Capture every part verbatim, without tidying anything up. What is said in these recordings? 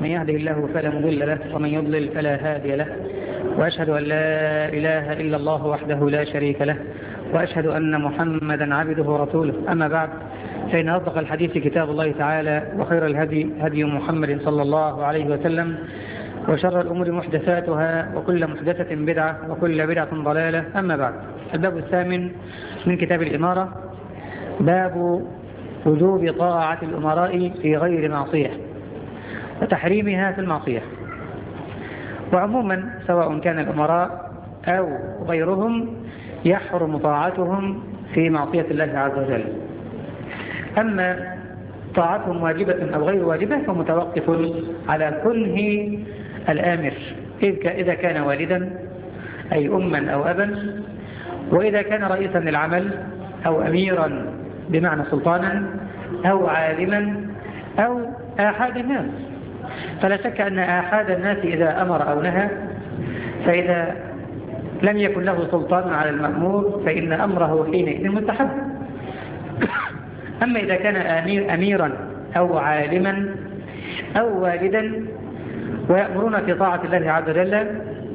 من يهده الله فلا مضل له ومن يضلل فلا هادي له، وأشهد أن لا إله إلا الله وحده لا شريك له، وأشهد أن محمدا عبده ورسوله. أما بعد، فإن أصدق الحديث كتاب الله تعالى، وخير الهدي هدي محمد صلى الله عليه وسلم، وشر الأمور محدثاتها، وكل محدثة بدعة، وكل بدعة ضلالة. أما بعد، الباب الثامن من كتاب الإمارة، باب وجوب طاعة الأمراء في غير معصية وتحريمها في المعصية. وعموما سواء كان الأمراء أو غيرهم يحرم طاعتهم في معصية الله عز وجل. أما طاعتهم واجبة أو غير واجبة فمتوقف على كنه الآمر، إذا كان والدا أي أما أو أبا، وإذا كان رئيسا للعمل أو أميرا بمعنى سلطانا أو عالما أو آحاد الناس. فلا شك أن آحاد الناس إذا أمر أو نهى، فإذا لم يكن له سلطان على المأمور فإن أمره حينئذ مستحب. أما إذا كان أمير أميرا أو عالما أو والدا ويأمرون في طاعة الله عز وجل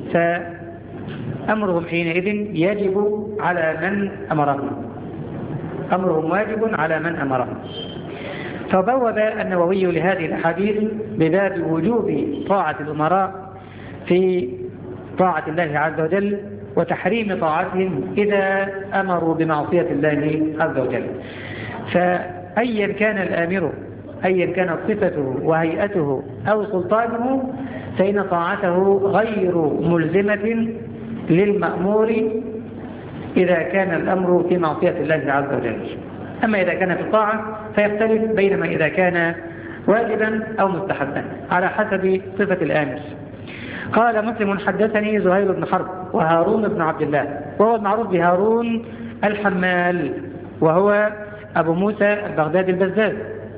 فأمرهم حينئذ يجب على من أمرهم، أمرهم واجب على من أمرهم. فبوب النووي لهذه الأحاديث بباب وجوب طاعة الأمراء في طاعة الله عز وجل وتحريم طاعتهم إذا أمروا بمعصية الله عز وجل. فأيا كان الآمر، أيا كانت صفته وهيئته أو سلطانه، فإن طاعته غير ملزمة للمأمور إذا كان الأمر في معصية الله عز وجل. أما إذا كان في الطاعة فيختلف بينما إذا كان واجبا أو مستحبا على حسب صفة الآمر. قال مسلم: حدثني زهير بن حرب وهارون بن عبد الله، وهو المعروف بهارون الحمال، وهو أبو موسى البغدادي البزاز.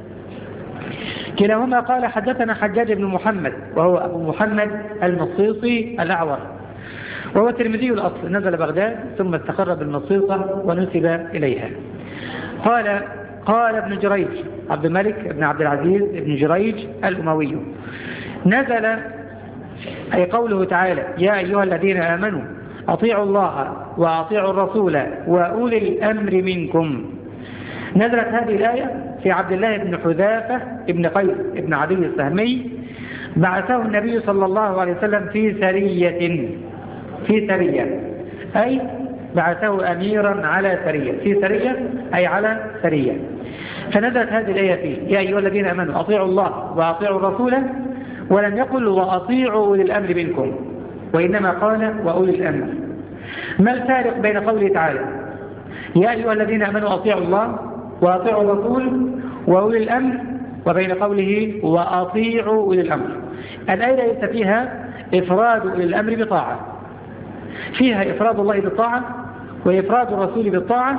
كلاهما قال حدثنا حجاج بن محمد، وهو أبو محمد المصيصي الأعور، وهو ترمذي الأصل، نزل بغداد ثم استقر بالمصيصة ونسب إليها. قال قال ابن جريج عبد الملك بن عبد العزيز بن جريج الأموي: نزل، أي قوله تعالى: يا أيها الذين آمنوا أطيعوا الله وأطيعوا الرسول وأولي الأمر منكم. نزلت هذه الآية في عبد الله بن حذافة بن قيس بن عدي السهمي، بعثه النبي صلى الله عليه وسلم في سرية في سرية أي بعثه أميرا على سرية، في سرية أي على سرية. فنزلت هذه الآية فيه: يا أيها الذين آمنوا أطيعوا الله وأطيعوا الرسول، ولم يقل وأطيعوا أولي الأمر منكم، وإنما قال وأولي الأمر. ما الفارق بين قوله تعالى يا أيها الذين آمنوا أطيعوا الله وأطيعوا الرسول وأولي الأمر وبين قوله وأطيعوا أولي الأمر؟ الآية ليس فيها إفراد أولي الأمر بطاعة، فيها إفراد الله بالطاعة وإفراد الرسول بالطاعة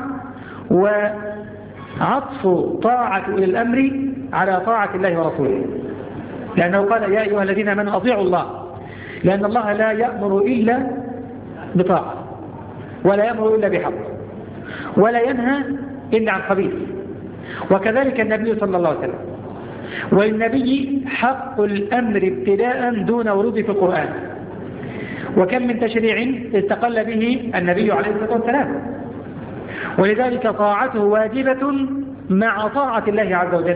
وعطف طاعة أولي الأمر على طاعة الله ورسوله، لأنه قال يا أيها الذين آمنوا أطيعوا الله، لأن الله لا يأمر إلا بطاعة، ولا يأمر إلا بحق، ولا ينهى إلا عن خبيث. وكذلك النبي صلى الله عليه وسلم، والنبي حق الأمر ابتداء دون ورود في القرآن، وكم من تشريع استقل به النبي عليه الصلاة والسلام، ولذلك طاعته واجبة مع طاعة الله عز وجل.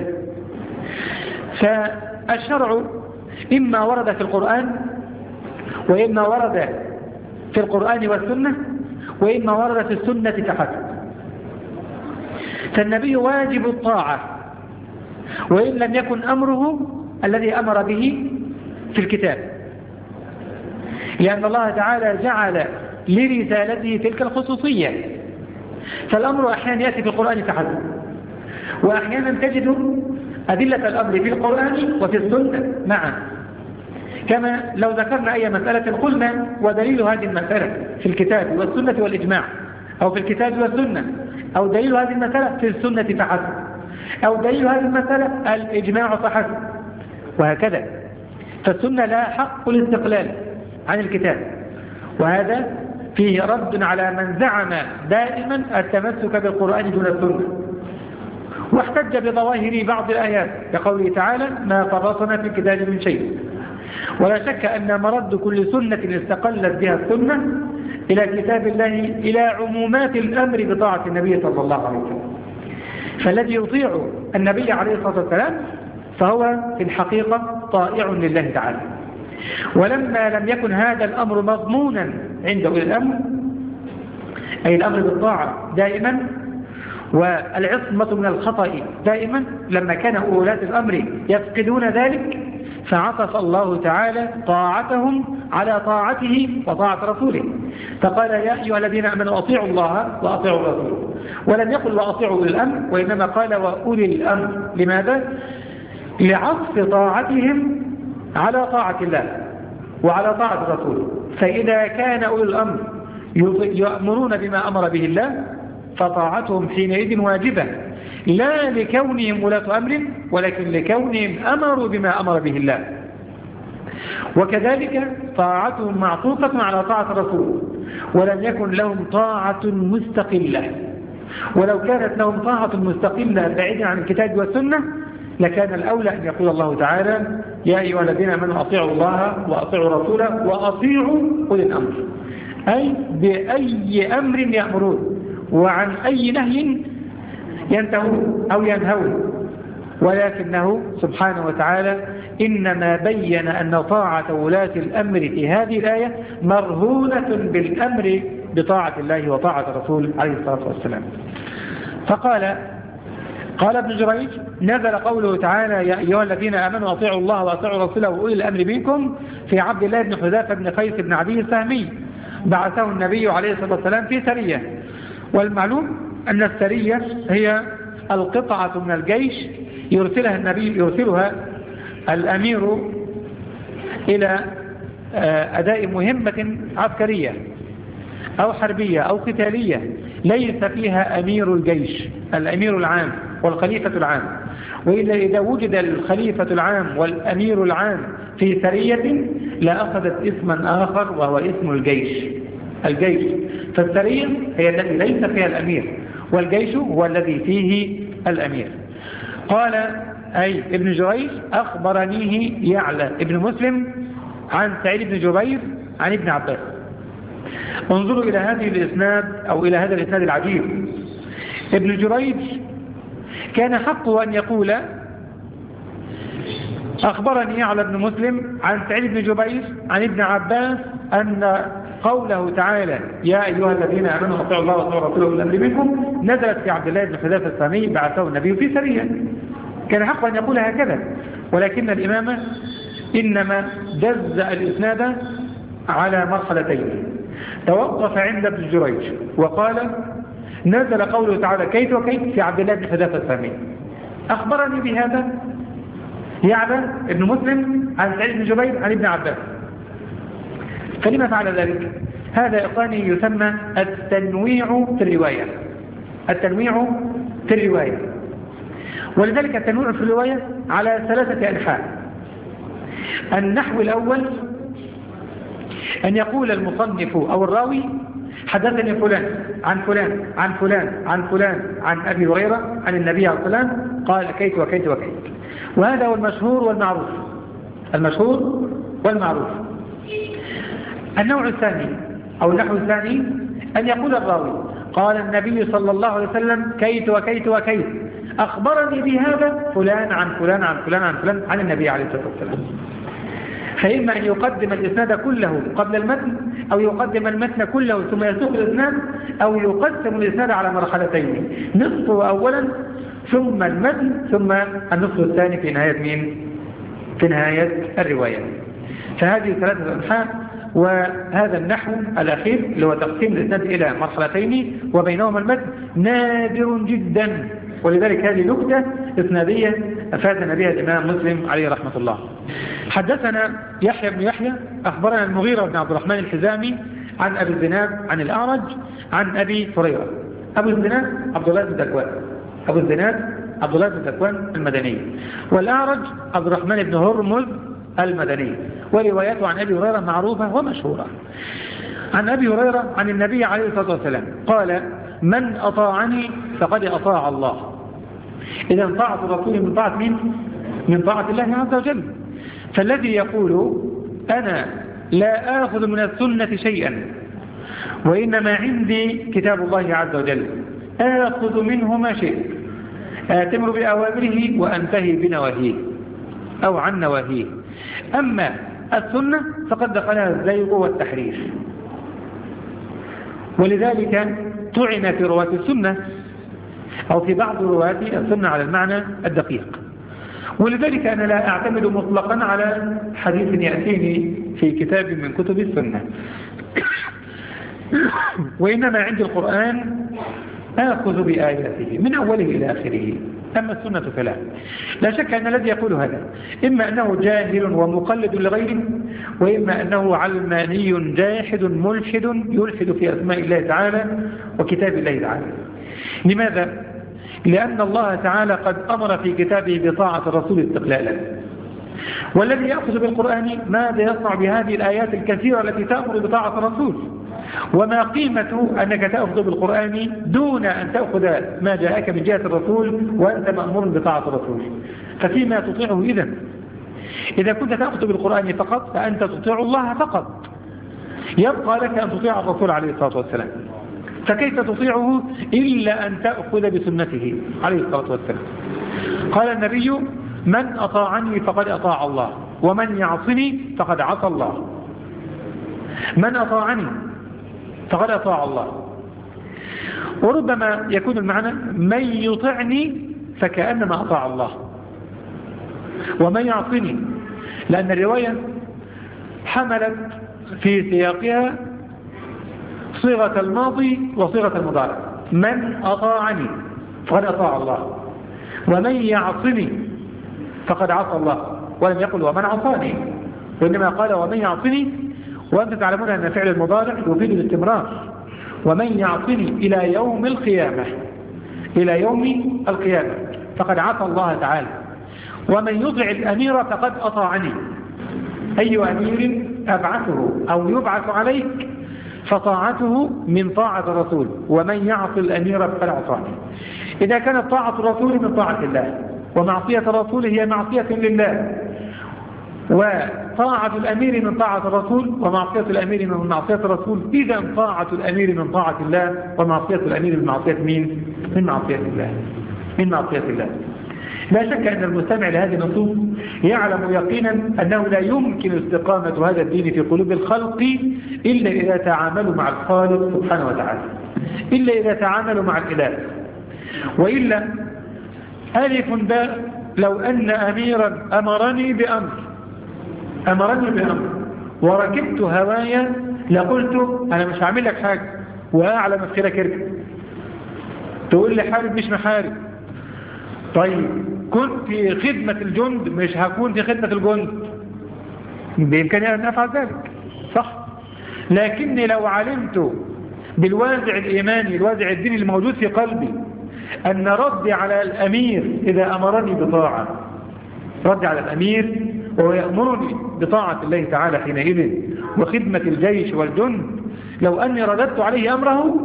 فالشرع إما ورد في القرآن، وإما ورد في القرآن والسنة، وإما ورد في السنة فحسب. فالنبي واجب الطاعة، وإن لم يكن أمره الذي أمر به في الكتاب، لأن الله تعالى جعل لرسالته تلك الخصوصية. فالأمر أحيانا يأتي في القرآن فحسب، وأحيانا تجد أدلة الأمر في القرآن وفي السنة معا، كما لو ذكرنا أي مسألة قلنا ودليل هذه المسألة في الكتاب والسنة والإجماع، أو في الكتاب والسنة، أو دليل هذه المسألة في السنة فحسب، أو دليل هذه المسألة الإجماع فحسب، وهكذا. فالسنة لا حق الاستقلال عن الكتاب، وهذا فيه رد على من زعم دائما التمسك بالقرآن دون السنة، واحتج بظواهر بعض الآيات كقوله تعالى ما فرطنا في الكتاب من شيء. ولا شك أن مرد كل سنة استقلت بها السنة إلى كتاب الله إلى عمومات الأمر بطاعة النبي صلى الله عليه وسلم. فالذي يطيع النبي عليه الصلاة والسلام فهو في الحقيقة طائع لله تعالى. ولما لم يكن هذا الأمر مضمونا عند أولي الأمر، أي الأمر بالطاعة دائما والعصمة من الخطأ دائما، لما كان أولاة الأمر يفقدون ذلك فعطف الله تعالى طاعتهم على طاعته وطاعة رسوله، فقال يا أيها الذين آمنوا أطيعوا الله وأطيعوا الرسول، ولم يقل وأطيعوا أولي الأمر، وإنما قال وأولي الأمر. لماذا؟ لعطف طاعتهم على طاعة الله وعلى طاعة الرسول. فإذا كان أولي الأمر يأمرون بما أمر به الله فطاعتهم حينئذ واجبة، لا لكونهم ولاة أمر ولكن لكونهم أمروا بما أمر به الله. وكذلك طاعتهم معطوفة على طاعة الرسول، ولم يكن لهم طاعة مستقلة. ولو كانت لهم طاعة مستقلة بعيدة عن الكتاب والسنة لكان الأولى أن يقول الله تعالى يا أيها الذين آمنوا أطيعوا الله وأطيعوا رسوله وأطيعوا أولي الأمر، أي بأي أمر يأمرون وعن أي نهي ينتهون أو ينهون. ولكنه سبحانه وتعالى إنما بين أن طاعة ولاة الأمر في هذه الآية مرهونة بالأمر بطاعة الله وطاعة الرسول عليه الصلاة والسلام. فقال قال ابن جريج نزل قوله تعالى يا أيها الذين آمنوا أطيعوا الله وأطيعوا رسوله وأولي الأمر منكم في عبد الله بن حذافة بن قيس بن عدي السهمي بعثه النبي عليه الصلاة والسلام في سرية. والمعلوم أن السرية هي القطعة من الجيش يرسلها النبي يرسلها الأمير إلى أداء مهمة عسكرية أو حربية أو قتالية ليس فيها أمير الجيش الأمير العام والخليفة العام. وإلا إذا وجد الخليفة العام والأمير العام في سرية لأخذت اسما آخر وهو اسم الجيش الجيش فالسرية هي التي ليس فيها الأمير والجيش هو الذي فيه الأمير. قال أي ابن جريج أخبرنيه يعلى ابن مسلم عن سعيد بن جبير عن ابن عباس. انظروا إلى هذه الإسناد أو إلى هذا الإسناد العجيب. ابن جريج كان حقه أن يقول أخبرني يعلى بن مسلم عن سعيد بن جبير عن ابن عباس أن قوله تعالى يا أيها الذين آمنوا أطيعوا الله وأطيعوا رسوله أولي الأمر منكم نزلت في عبد الله بن حذافة السهمي بعثه النبي في سرية. كان حقا أن يقول هكذا، ولكن الإمام إنما جزأ الإسناد على مرحلتين. توقف عند ابن جريج وقال نزل قوله تعالى كيف وكيف في عبد الله بن حذافة السهمي. أخبرني بهذا يعلى ابن مسلم عن سعيد بن جبير عن ابن عباس. فلما فعل ذلك؟ هذا إخواني يسمى التنويع في الرواية. التنويع في الرواية ولذلك التنويع في الرواية على ثلاثة أنحاء. النحو الأول أن يقول المصنف أو الراوي حدثني فلان عن فلان عن فلان عن فلان عن أبي هريرة عن النبي عليه الصلاة والسلام قال كيت وكيت وكيت. وهذا هو المشهور والمعروف المشهور والمعروف. النوع الثاني أو النحو الثاني أن يقول الراوي قال النبي صلى الله عليه وسلم كيت وكيت وكيت أخبرني بهذا فلان عن فلان عن فلان عن فلان عن النبي عليه الصلاة والسلام. فإما أن يقدم الإسناد كله قبل المتن أو يقدم المتن كله ثم يسوق الإسناد أو يقسم الإسناد على مرحلتين نصفه أولا ثم المتن ثم النصف الثاني في نهاية مين؟ في نهاية الرواية. فهذه ثلاثة أنحاء. وهذا النحو الأخير اللي هو تقسيم الإسناد إلى مرحلتين وبينهما المتن نادر جدا، ولذلك هذه نكتة إسنادية أفادنا بها الإمام مسلم عليه رحمة الله. حدثنا يحيى بن يحيى أخبرنا المغيرة بن عبد الرحمن الحزامي عن أبي الزناد عن الأعرج عن أبي هريرة. أبو الزناد عبد الله بن ذكوان أبو الزناد عبد الله بن ذكوان المدني، والأعرج عبد الرحمن بن هرمز المدني، ورواياته عن أبي هريرة معروفة ومشهورة. عن أبي هريرة عن النبي عليه الصلاة والسلام قال من أطاعني فقد أطاع الله إذا طاعة الرسول من طاعة مين؟ من طاعة الله عز وجل. فالذي يقول أنا لا آخذ من السنة شيئا وإنما عندي كتاب الله عز وجل آخذ منه ما شئت، آتمر بأوامره وأنتهي بنواهيه أو عن نواهيه، أما السنة فقد دخلها الزيغ والتحريف. ولذلك طعن في رواة السنة أو في بعض رواة السنة على المعنى الدقيق. ولذلك أنا لا أعتمد مطلقا على حديث يأتيني في كتاب من كتب السنة، وإنما عند القرآن آخذ بآياته من أوله إلى آخره، أما السنة فلا. لا شك أن الذي يقول هذا إما أنه جاهل ومقلد لغيره، وإما أنه علماني جاحد ملحد يلحد في أسماء الله تعالى وكتاب الله تعالى. لماذا؟ لأن الله تعالى قد أمر في كتابه بطاعة الرسول استقلالا، والذي يأخذ بالقرآن ماذا يصنع بهذه الآيات الكثيرة التي تأمر بطاعة الرسول؟ وما قيمة أنك تأخذ بالقرآن دون أن تأخذ ما جاءك من جهة الرسول وأنت مأمور بطاعة الرسول؟ ففيما تطيعه إذن؟ إذا كنت تأخذ بالقرآن فقط فأنت تطيع الله فقط، يبقى لك أن تطيع الرسول عليه الصلاة والسلام، فكيف تطيعه إلا أن تأخذ بسنته عليه الصلاة والسلام؟ قال النبي من أطاعني فقد أطاع الله ومن يعصني فقد عصى الله. من أطاعني فقد أطاع الله. وربما يكون المعنى من يطعني فكأنما أطاع الله، ومن يعصني، لأن الرواية حملت في سياقها صيغة الماضي وصيغة المضارع. من أطاعني فقد أطاع الله، ومن يعصني فقد عصى الله، ولم يقل ومن عصاني، وإنما قال ومن يعصني، وأنتم تعلمون أن فعل المضارع يفيد الاستمرار. ومن يعصني إلى يوم القيامة، إلى يوم القيامة فقد عصى الله تعالى. ومن يطع الأمير فقد أطاعني، أي أمير أبعثه أو يبعث عليك فطاعته من طاعة الرسول، ومن يعصي الأمير فقد عصاني. إذا كانت طاعة الرسول من طاعة الله ومعصية الرسول هي معصية لله، وطاعة الأمير من طاعة الرسول ومعصية الأمير من معصية الرسول، إذا طاعة الأمير من طاعة الله ومعصية الأمير من معصية مين؟ من معصية الله، من معصية الله. لا شك أن المستمع لهذه النصوص يعلم يقينا أنه لا يمكن استقامة هذا الدين في قلوب الخلق إلا إذا تعاملوا مع الخالق سبحانه وتعالى، إلا إذا تعاملوا مع الإله. وإلا ألف باء لو أن أميرا أمرني بأمر أمرني بأمر وركبت هوايا لقلت أنا مش هعمل لك حاجة وأعلم أفكرك اركب، تقول لي حارب مش محارب. طيب كنت في خدمة الجند مش هكون في خدمة الجند، بإمكاني أن أفعل ذلك صح، لكني لو علمت بالوازع الإيماني الوازع الديني الموجود في قلبي أن ردي على الأمير إذا أمرني بطاعة، ردي على الأمير وهو يأمرني بطاعة الله تعالى حينئذ وخدمة الجيش والجند، لو أني رددت عليه أمره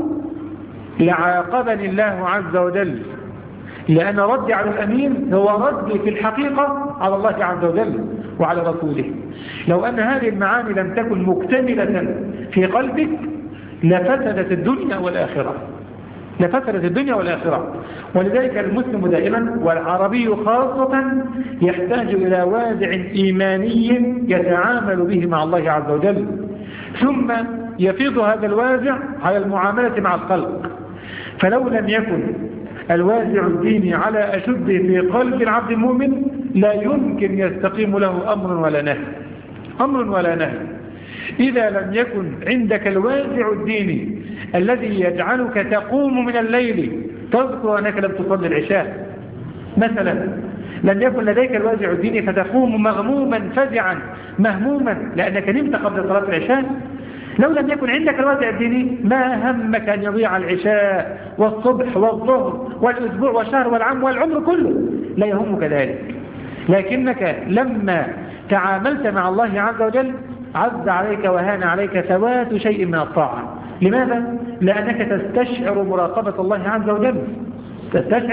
لعاقبني الله عز وجل، لأن ردي على الأمير هو ردي في الحقيقة على الله عز وجل وعلى رسوله. لو أن هذه المعاني لم تكن مكتملة في قلبك لفسدت الدنيا والآخرة، لفسدت الدنيا والآخرة. ولذلك المسلم دائما والعربي خاصة يحتاج إلى وازع إيماني يتعامل به مع الله عز وجل، ثم يفيض هذا الوازع على المعاملة مع الخلق. فلو لم يكن الوازع الديني على أشد في قلب العبد المؤمن لا يمكن يستقيم له أمر ولا نهي، أمر ولا نهي. إذا لم يكن عندك الوازع الديني الذي يجعلك تقوم من الليل تذكر أنك لم تصلي العشاء مثلا، لم يكن لديك الوازع الديني فتقوم مغموما فزعا مهموما لأنك نمت قبل صلاة العشاء، لو لم يكن عندك الوازع الديني ما همك أن يضيع العشاء والصبح والظهر والأسبوع والشهر والعام والعمر كله، لا يهمك ذلك. لكنك لما تعاملت مع الله عز وجل عز عليك وهان عليك ثوات شيء من الطاعة. لماذا؟ لأنك تستشعر مراقبة الله عز وجل، تستشعر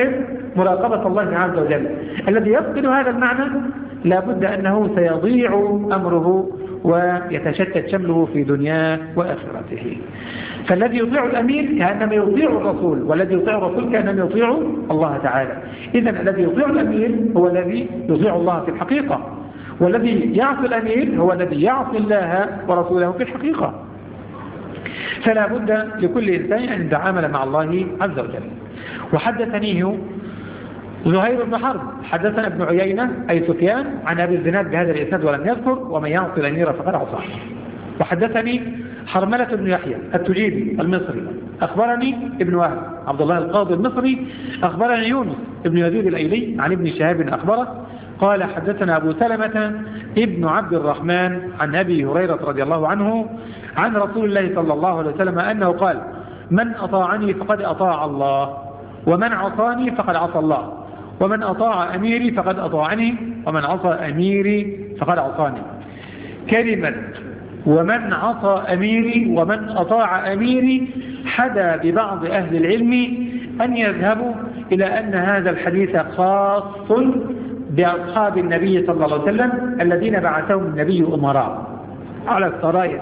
مراقبة الله عز وجل. الذي يفقد هذا المعنى لابد أنه سيضيع أمره ويتشتت شمله في دنياه وآخرته. فالذي يطيع الأمير كأنما يطيع الرسول، والذي يطيع الرسول كأنما يطيع الله تعالى. إذن الذي يطيع الأمير هو الذي يطيع الله في الحقيقة، والذي يعصي الأمير هو الذي يعصي الله ورسوله في الحقيقة. فلا بد لكل إنسان أن يتعامل مع الله عز وجل. وحدثنيه زهير بن حرب حدثنا ابن عيينة أي سفيان عن أبي الزناد بهذا الإسناد ولم يذكر ومن يعصي الأمير فقد عصاه. وحدثني حرملة بن يحيى التجيبي المصري أخبرني ابن وهب عبد الله القاضي المصري أخبرني يونس ابن يزيد الأيلي عن ابن شهاب أخبره قال حدثنا أبو سلمة ابن عبد الرحمن عن أبي هريرة رضي الله عنه عن رسول الله صلى الله عليه وسلم أنه قال من أطاعني فقد أطاع الله، ومن عصاني فقد عصى الله، ومن أطاع أميري فقد أطاعني، ومن عصى أميري فقد عصاني. كلمة ومن عصى أميري ومن أطاع أميري حدا ببعض أهل العلم أن يذهبوا إلى أن هذا الحديث خاص بأصحاب النبي صلى الله عليه وسلم الذين بعثهم النبي أمراء على السرايا.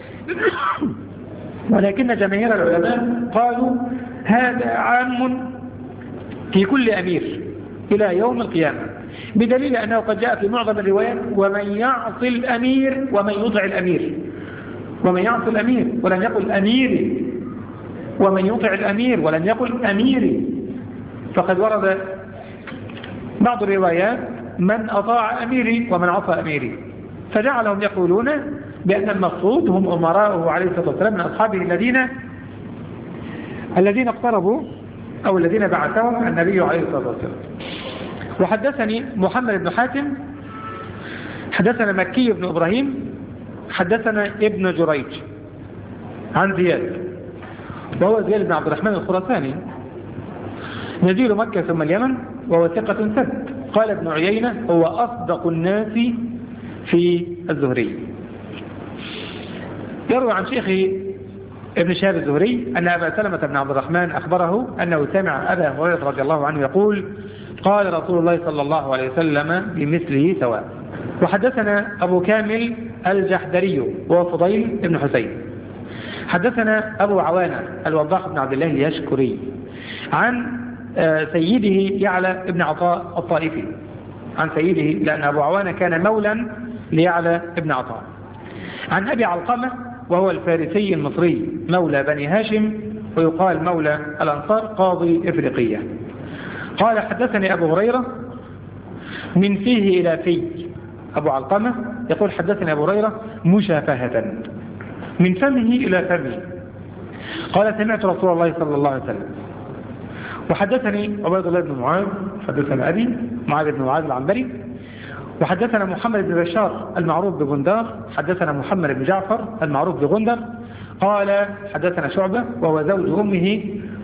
ولكن جماهير العلماء قالوا هذا عام في كل أمير إلى يوم القيامة، بدليل أنه قد جاء في معظم الروايات ومن يعصي الأمير ومن يطع الأمير، ومن يعصي الأمير ولم يقل أميري، ومن يطع الأمير ولم يقل أميري. فقد ورد بعض الروايات من أطاع أميري ومن عصى أميري، فجعلهم يقولون بأن المقصود هم أمراءه عليه الصلاة والسلام من أصحابه الذين الذين اقتربوا أو الذين بعثهم النبي عليه الصلاة والسلام. وحدثني محمد بن حاتم حدثنا مكي بن إبراهيم حدثنا ابن جريج عن زياد وهو زياد بن عبد الرحمن الخراساني نزيل مكة ثم اليمن وهو ثقة ثبت. قال ابن عيينة هو أصدق الناس في الزهري. يروي عن شيخه ابن شهاب الزهري أن أبا سلمة بن عبد الرحمن أخبره أنه سمع أبا هريرة رضي الله عنه يقول قال رسول الله صلى الله عليه وسلم بمثله سواء. وحدثنا أبو كامل الجحدري وهو فضيل بن حسين حدثنا أبو عوانة الوضاح بن عبد الله اليشكري عن سيده يعلى بن عطاء الطائفي عن سيده لأن أبو عوانة كان مولا ليعلى بن عطاء عن أبي علقمة وهو الفارسي المصري مولى بني هاشم ويقال مولى الأنصار قاضي إفريقية. قال حدثني أبو هريرة من فيه إلى في. أبو علقمة يقول حدثني أبو هريرة مشافهة من فمه إلى فمه قال سمعت رسول الله صلى الله عليه وسلم. وحدثني عبيد الله بن معاذ حدثنا أبي معاذ بن معاذ العنبري وحدثنا محمد بن بشار المعروف بغندار حدثنا محمد بن جعفر المعروف بغندر قال حدثنا شعبة وهو زوج أمه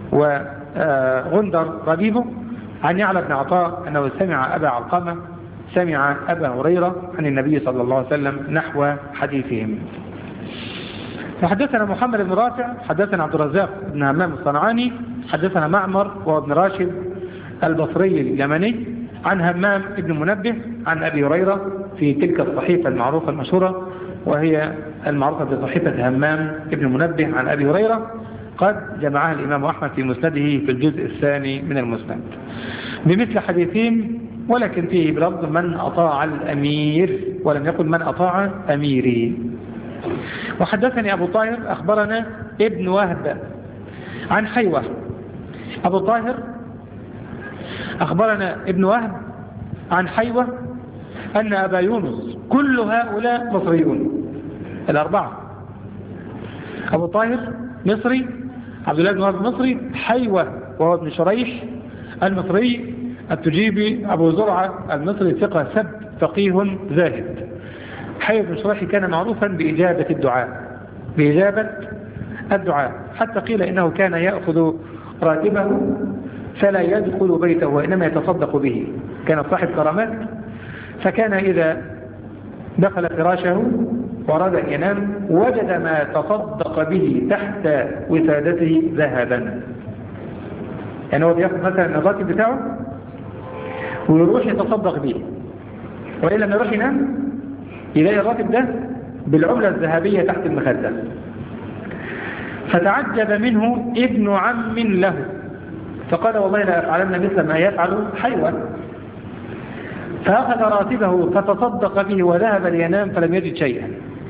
وغندر ربيبه عن يعلى بن عطاء أنه سمع أبا علقمة سمع أبا هريرة عن النبي صلى الله عليه وسلم نحو حديثهم. وحدثنا محمد بن رافع حدثنا عبد الرزاق بن همام الصنعاني حدثنا معمر وهو ابن راشد البصري اليمني عن همام بن منبه عن أبي هريرة في تلك الصحيفة المعروفة المشهورة وهي المعروفة بصحيفة همام بن منبه عن أبي هريرة قد جمعها الإمام أحمد في مسنده في الجزء الثاني من المسند بمثل حديثين ولكن فيه بلفظ من أطاع الأمير ولم يقل من أطاع أميري. وحدثني أبو طاهر أخبرنا ابن وهب عن حيوة. أبو طاهر أخبرنا ابن وهب عن حيوة أن أبا يونس كل هؤلاء مصريون الأربعة. أبو طاهر مصري عبد الله بن وهب مصري حيوة وهو ابن شريح المصري التجيبي أبو زرعة المصري ثقة سب فقيه زاهد. حيوة بن شريح كان معروفا بإجابة الدعاء بإجابة الدعاء حتى قيل إنه كان يأخذ راتبه فلا يدخل بيته وإنما يتصدق به. كان صاحب كرامات فكان إذا دخل فراشه وأراد أن ينام وجد ما تصدق به تحت وسادته ذهبا. يعني هو بيأخذ مثلا الراتب بتاعه ويروح يتصدق به، وإلا لما يروح ينام يلاقي الراتب ده بالعملة الذهبية تحت المخدة. فتعجب منه ابن عم له فقال والله لا أفعلن مثل ما يفعل حيوة. فأخذ راتبه فتصدق به وذهب لينام فلم يجد شيئا.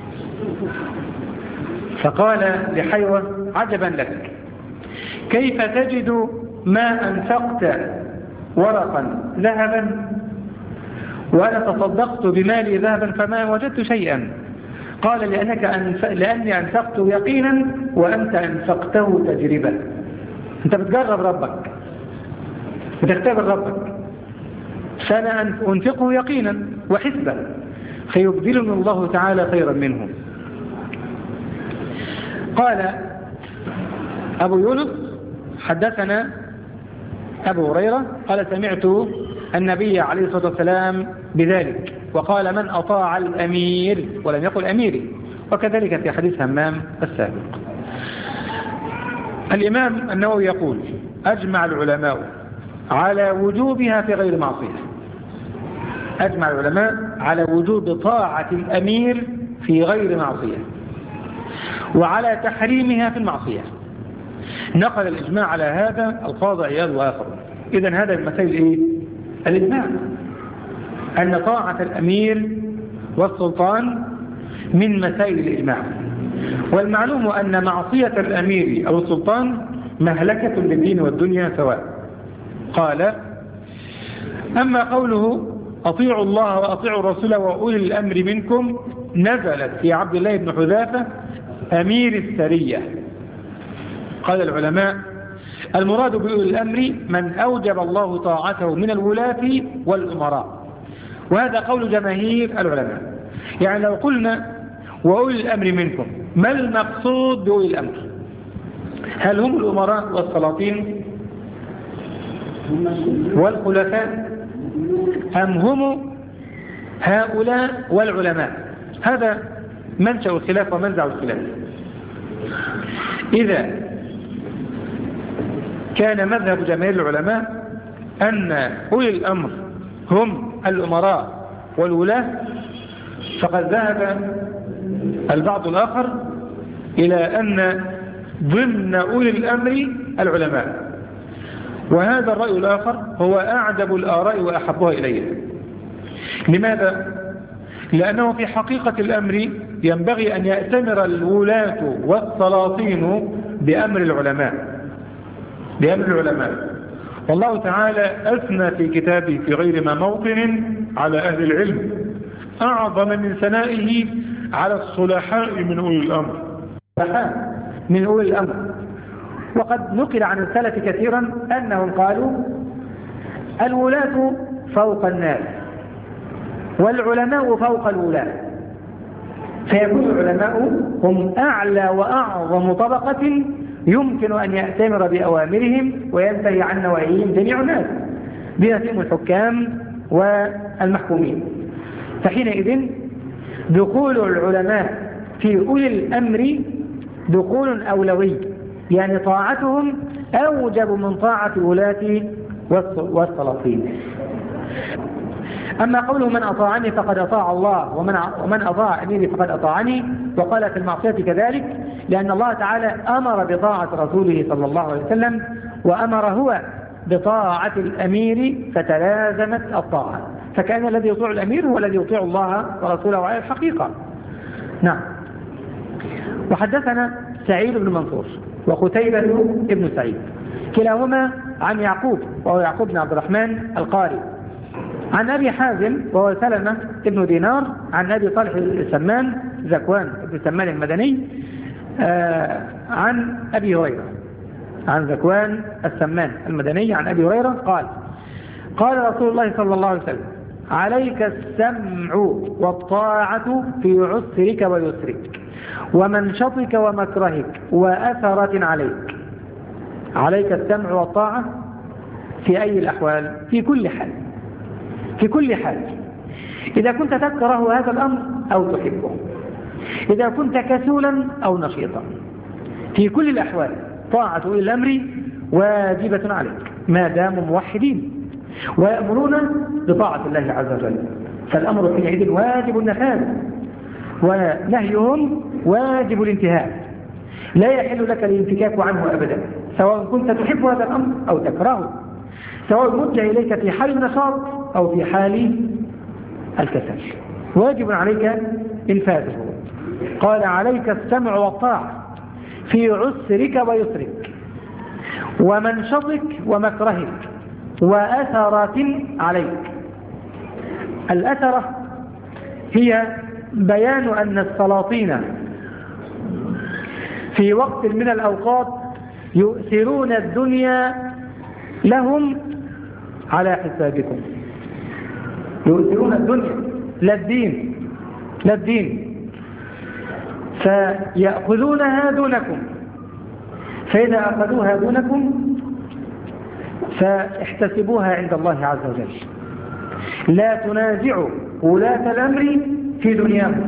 فقال لحيوة عجبا لك، كيف تجد ما أنفقت ورقا ذهبا وأنا تصدقت بمالي ذهبا فما وجدت شيئا؟ قال لأنك أنف... لأني أنفقت يقينا وأنت أنفقته تجربة. أنت بتجرب ربك، بتختبر ربك. فأنا أنفقه يقينا وحسبا فيبدلني الله تعالى خيرا منه. قال أبو يونس حدثنا أبو هريرة قال سمعت النبي عليه الصلاة والسلام بذلك وقال من أطاع الأمير ولم يقل أميري، وكذلك في حديث همام السابق. الإمام النووي يقول أجمع العلماء على وجوبها في غير معصية. أجمع العلماء على وجوب طاعة الأمير في غير معصية وعلى تحريمها في المعصية. نقل الإجماع على هذا القاضي عياض وآخرون. إذن هذا المسائل إيه؟ الإجماع أن طاعة الأمير والسلطان من مسائل الإجماع. والمعلوم أن معصية الأمير أو السلطان مهلكة للدين والدنيا سواء. قال أما قوله أطيعوا الله وأطيعوا الرسول وأولي الأمر منكم نزلت في عبد الله بن حذافة أمير السرية. قال العلماء المراد بأولي الأمر من أوجب الله طاعته من الولاة والأمراء، وهذا قول جماهير العلماء. يعني لو قلنا وأولي الأمر منكم ما المقصود بأولي الأمر؟ هل هم الأمراء والسلاطين والخلفاء أم هم هؤلاء والعلماء؟ هذا منشأ الخلاف ومنزع الخلاف. إذا كان مذهب جماهير العلماء أن أولي الأمر هم الأمراء والولاة، فقد ذهب البعض الآخر إلى أن ضمن أولي الأمر العلماء، وهذا الرأي الآخر هو أعجب الآراء وأحبها إليه. لماذا؟ لأنه في حقيقة الأمر ينبغي أن يأتمر الولاة والسلاطين بأمر العلماء بأمر العلماء. والله تعالى أثنى في كتابه في غير ما موطن على أهل العلم أعظم من ثنائه على الصلحاء من أولي الأمر من أولي الأمر. وقد نقل عن السلف كثيرا أنهم قالوا الولاة فوق الناس والعلماء فوق الولاة، فيكون العلماء هم أعلى وأعظم طبقة يمكن أن يأتمر بأوامرهم وينتهي عن نواهيهم جميع الناس بما فيهم الحكام والمحكومين. فحينئذ دخول العلماء في أولي الأمر دخول أولوي، يعني طاعتهم أوجب من طاعة الولاة والسلاطين. أما قوله من أطاعني فقد أطاع الله ومن ومن أطاع أميري فقد أطاعني، وقال في المعصية كذلك، لأن الله تعالى أمر بطاعة رسوله صلى الله عليه وسلم وأمر هو بطاعة الأمير فتلازمت الطاعة، فكان الذي يطيع الأمير هو الذي يطيع الله ورسوله على الحقيقة. نعم. وحدثنا سعيد بن منصور وقتيبة بن سعيد كلاهما عن يعقوب وهو يعقوب بن عبد الرحمن القاري عن أبي حازم وهو سلمة بن دينار عن أبي طلح السمان زكوان بن سمان المدني آه عن أبي هريرة عن زكوان السمان المدني عن أبي هريرة قال قال رسول الله صلى الله عليه وسلم عليك السمع والطاعة في عسرك ويسرك ومنشطك ومكرهك وأثرة عليك. عليك السمع والطاعة في أي الأحوال؟ في كل حال في كل حال إذا كنت تكره هذا الأمر أو تحبه، إذا كنت كسولا أو نشيطا، في كل الأحوال طاعة أولي الأمر واجبة عليك ما داموا موحدين. ويأمرون بطاعة الله عز وجل، فالأمر حينئذ واجب النفاذ، ونهيهم واجب الانتهاء، لا يحل لك الانفكاك عنه أبدا، سواء كنت تحب هذا الأمر أو تكرهه، سواء موجه إليك في حال النشاط أو في حال الكسل، واجب عليك إنفاذه. قال عليك السمع والطاعة في عسرك ويسرك ومنشطك ومكرهك وأثرة عليك. الأثرة هي بيان أن السلاطين في وقت من الأوقات يؤثرون الدنيا لهم على حسابكم، يؤثرون الدنيا لا الدين، لا الدين، فيأخذونها دونكم، فإذا أخذوها دونكم فاحتسبوها عند الله عز وجل. لا تنازعوا ولاة الأمر في دنياهم،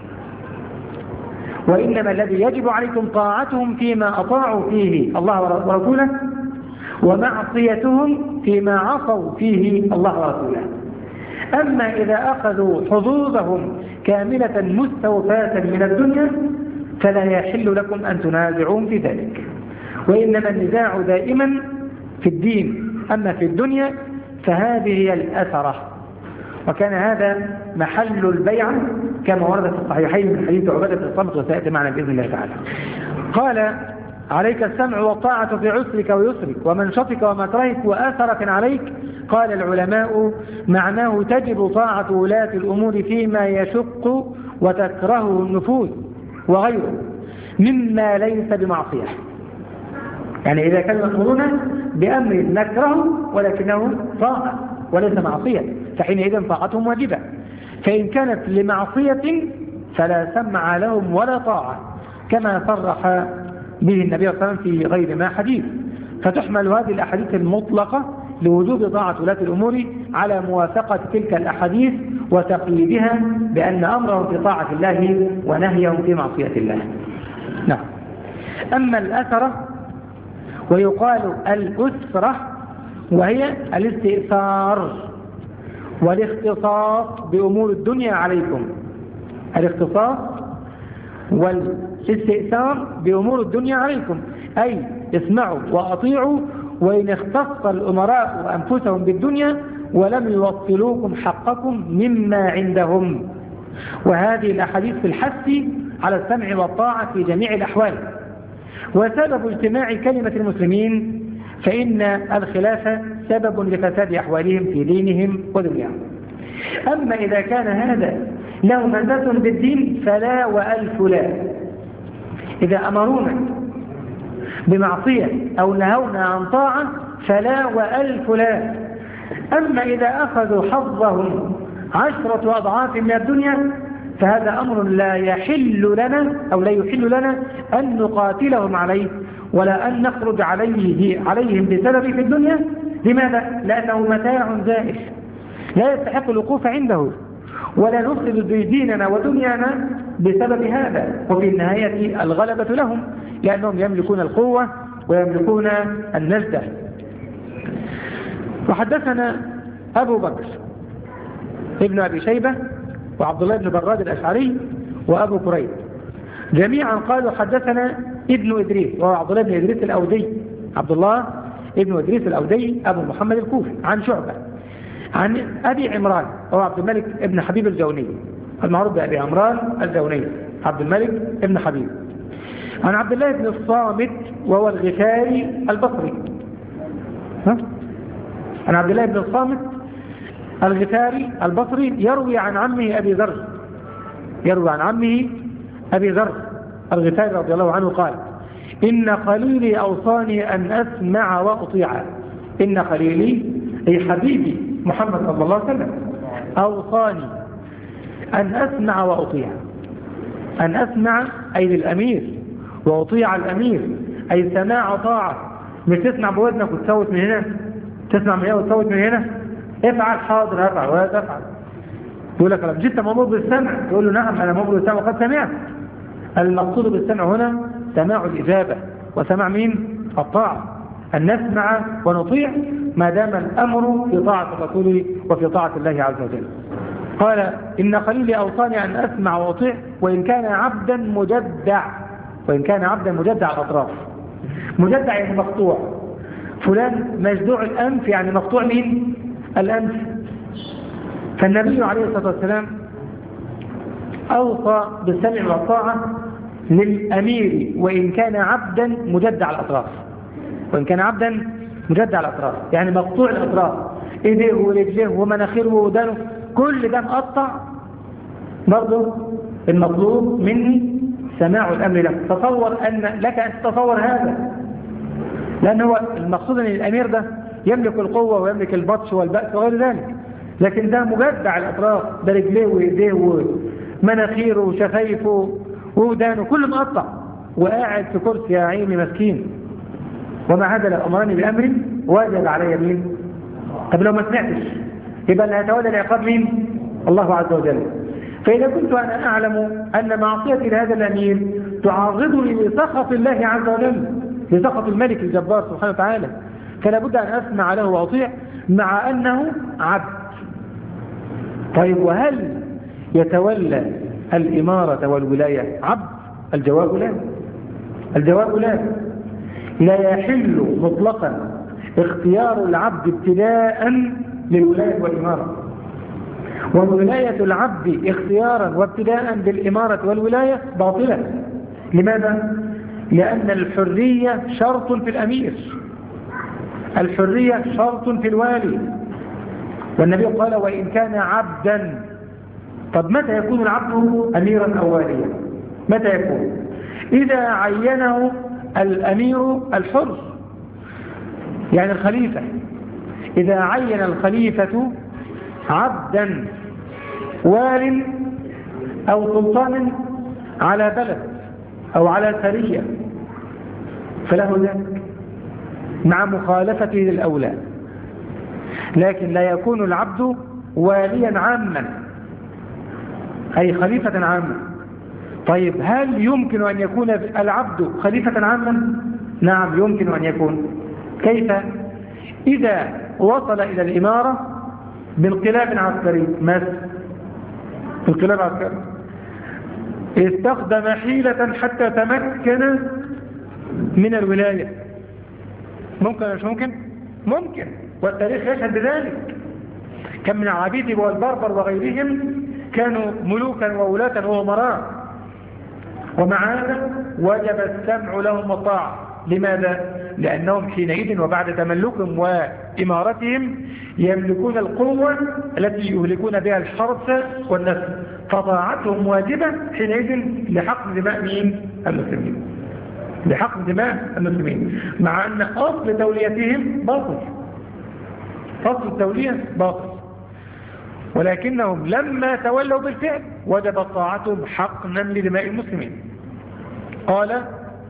وإنما الذي يجب عليكم طاعتهم فيما أطاعوا فيه الله ورسوله، ومعصيتهم فيما عصوا فيه الله ورسوله. أما إذا أخذوا حظوظهم كاملة مستوفاة من الدنيا فلا يحل لكم أن تنازعون في ذلك، وإنما النزاع دائما في الدين، أما في الدنيا فهذه هي الأثرة. وكان هذا محل البيع كما ورد في الصحيحين من حديث عبادة بن الصامت، وسيأتي معنا بإذن الله تعالى. قال عليك السمع والطاعة في عسرك ويسرك ومنشطك ومكرهك وآثرة عليك. قال العلماء معناه تجب طاعة ولاة الأمور فيما يشق وتكرهه النفوس وغيره مما ليس بمعصية. يعني إذا كانوا يأمرون بأمر نكره ولكنه طاعة وليس معصية فحينئذ طاعتهم واجبة، فإن كانت لمعصية فلا سمع لهم ولا طاعة، كما صرح به النبي صلى الله عليه وسلم في غير ما حديث. فتحمل هذه الأحاديث المطلقة لوجوب طاعة ولاة الأمور على موافقة تلك الأحاديث وتقييدها بأن أمرهم في طاعة الله ونهيهم في معصية الله. نعم. أما الأثرة ويقال الأسرة وهي الاستئثار والاختصاص بأمور الدنيا عليكم، الاختصاص والاستئثار بأمور الدنيا عليكم، أي اسمعوا وأطيعوا وإن اختص الأمراء وأنفسهم بالدنيا ولم يوصلوكم حقكم مما عندهم. وهذه الأحاديث في الحث على السمع والطاعة في جميع الأحوال. وسبب اجتماع كلمة المسلمين فإن الخلاف سبب لفساد أحوالهم في دينهم ودنياهم. أما إذا كان هذا له مزة بالدين فلا وألف لا. إذا أمرونا بمعصية أو نهونا عن طاعة فلا وألف لا. أما إذا أخذوا حظهم عشرة أضعاف من الدنيا فهذا أمر لا يحل لنا أو لا يحل لنا أن نقاتلهم عليه ولا أن نخرج عليه عليهم بسبب في الدنيا. لماذا؟ لأنه متاع زائف لا يستحق الوقوف عنده، ولا نفسد ديننا ودنيانا بسبب هذا، وفي النهاية الغلبة لهم لأنهم يملكون القوة ويملكون النجدة. وحدثنا أبو بكر ابن أبي شيبة وعبد الله بن براد الأشعري وأبو كريب جميعا قالوا حدثنا ابن إدريس وهو عبد الله بن إدريس الأودي، عبد الله ابن إدريس الأودي أبو محمد الكوفي، عن شعبة عن أبي عمران وهو عبد الملك ابن حبيب الجوني المعروف بأبي عمران الجوني، عبد الملك ابن حبيب، عن عبد الله بن الصامت وهو الغفاري البصري، ها؟ عن عبد الله بن الصامت الغفاري البصري يروي عن عمه أبي ذر، يروي عن عمه أبي ذر الغفاري رضي الله عنه قال: إن خليلي أوصاني أن أسمع وأطيع. إن خليلي أي حبيبي محمد صلى الله عليه وسلم أوصاني أن أسمع وأطيع. أن أسمع أي للأمير، وأطيع الأمير أي سماع طاعة، مش تسمع بودنك وتصوت من هنا، تسمع من هنا وتصوت من هنا، افعل حاضر افعل ولا تفعل. يقول لك لما جئت مأمور بالسمع تقول له نعم أنا مأمور بالسمع وقد سمعت. المقصود بالسمع هنا سماع الإجابة وسماع مين؟ الطاعة. أن نسمع ونطيع ما دام الأمر في طاعة الرسول وفي طاعة الله عز وجل. قال إن خليلي أوصاني أن أسمع وأطيع وإن كان عبدا مجدع، وإن كان عبدا مجدع الأطراف. مجدع يعني مقطوع، فلان مجدوع الأنف يعني مقطوع من الأنف. فالنبي عليه الصلاة والسلام أوصى بالسمع والطاعة للأمير وإن كان عبدا مجدع الأطراف، وإن كان عبدا مجدع الأطراف يعني مقطوع الأطراف، إيديه ورجليه ومناخيره ودانه كل ده مقطع، برضه المطلوب مني سماع الأمر لك. تصور أن لك أن تتصور هذا، لأن هو المقصود أن الأمير ده يملك القوة ويملك البطش والبأس وغير ذلك، لكن ده مجدع الأطراف، ده رجليه وإيديه ومناخيره وشفايفه ودانه كله مقطع وقاعد في كرسي يا عيني مسكين. ومع هذا لو أمرني بأمر واجب علي مين؟ طب لو ما سمعتش يبقى اللي هيتولى العقاب مين؟ الله عز وجل. فإذا كنت أنا أعلم أن معصيتي لهذا الأمير تعرضني لسخط الله عز وجل، لسخط الملك الجبار سبحانه وتعالى، فلا بد أن أسمع له وأطيع مع أنه عبد. طيب وهل يتولى الإمارة والولاية عبد؟ الجواب لا. الجواب لا. لا يحل مطلقا اختيار العبد ابتداء للولاية والإمارة، وولاية العبد اختيارا وابتداء بالإمارة والولاية باطلة. لماذا؟ لأن الحرية شرط في الأمير، الحرية شرط في الوالي، والنبي قال وإن كان عبدا. طب متى يكون العبد أميرا أو واليا؟ متى يكون؟ إذا عينه الأمير الحر، يعني الخليفة، إذا عين الخليفة عبدا وال أو سلطان على بلد أو على سرية فله ذلك مع مخالفته للأولى، لكن لا يكون العبد واليا عاما أي خليفة عاما. طيب هل يمكن أن يكون العبد خليفة عاما؟ نعم يمكن أن يكون. كيف؟ إذا وصل إلى الإمارة بانقلاب عسكري مثلا، انقلاب عسكري استخدم حيلة حتى تمكن من الولاية، ممكن ولا مش ممكن؟ ممكن، والتاريخ يشهد بذلك. كم من العبيد والبربر وغيرهم كانوا ملوكا وولاة وأمراء، ومع هذا وجب السمع لهم والطاعة. لماذا؟ لأنهم حينئذ وبعد تملكهم وإمارتهم يملكون القوة التي يهلكون بها الحرث والنسل، فطاعتهم واجبة حينئذ لحقن دماء مين؟ المسلمين، لحقن دماء المسلمين، مع أن أصل توليتهم باطل، أصل التولية باطل، ولكنهم لما تولوا بالفعل وجبت طاعتهم حقنا لدماء المسلمين. قال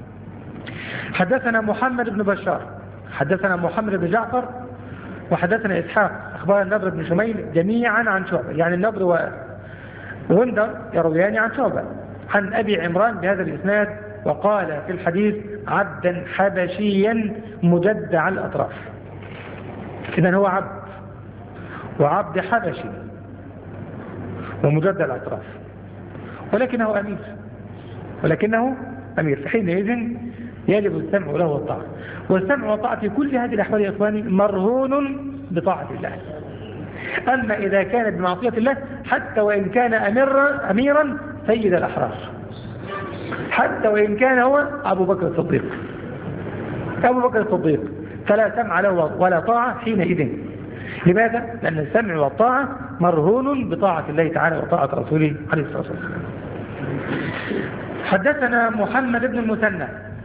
حدثنا محمد بن بشار حدثنا محمد بن جعفر وحدثنا إسحاق أخبار النضر بن شميل جميعا عن شعبة، يعني النضر وغندر يرويان عن شعبة عن أبي عمران بهذا الإسناد، وقال في الحديث عبدا حبشيا مجدع الأطراف. إذن هو عبد وعبد حبشي ومجدع الأطراف، ولكنه أمير، ولكنه أمير فحينئذ يجب السمع له والطاعة. والسمع والطاعة في كل هذه الأحوال يا إخواني مرهون بطاعة الله. أما إذا كانت بمعصية الله حتى وإن كان أميرا, أميرا سيد الأحرار، حتى وإن كان هو أبو بكر الصديق أبو بكر الصديق فلا سمع له ولا طاعة حينئذ. لماذا؟ لأن السمع والطاعة مرهون بطاعة الله تعالى وطاعة رسوله عليه الصلاة والسلام. حدثنا محمد بن المثنى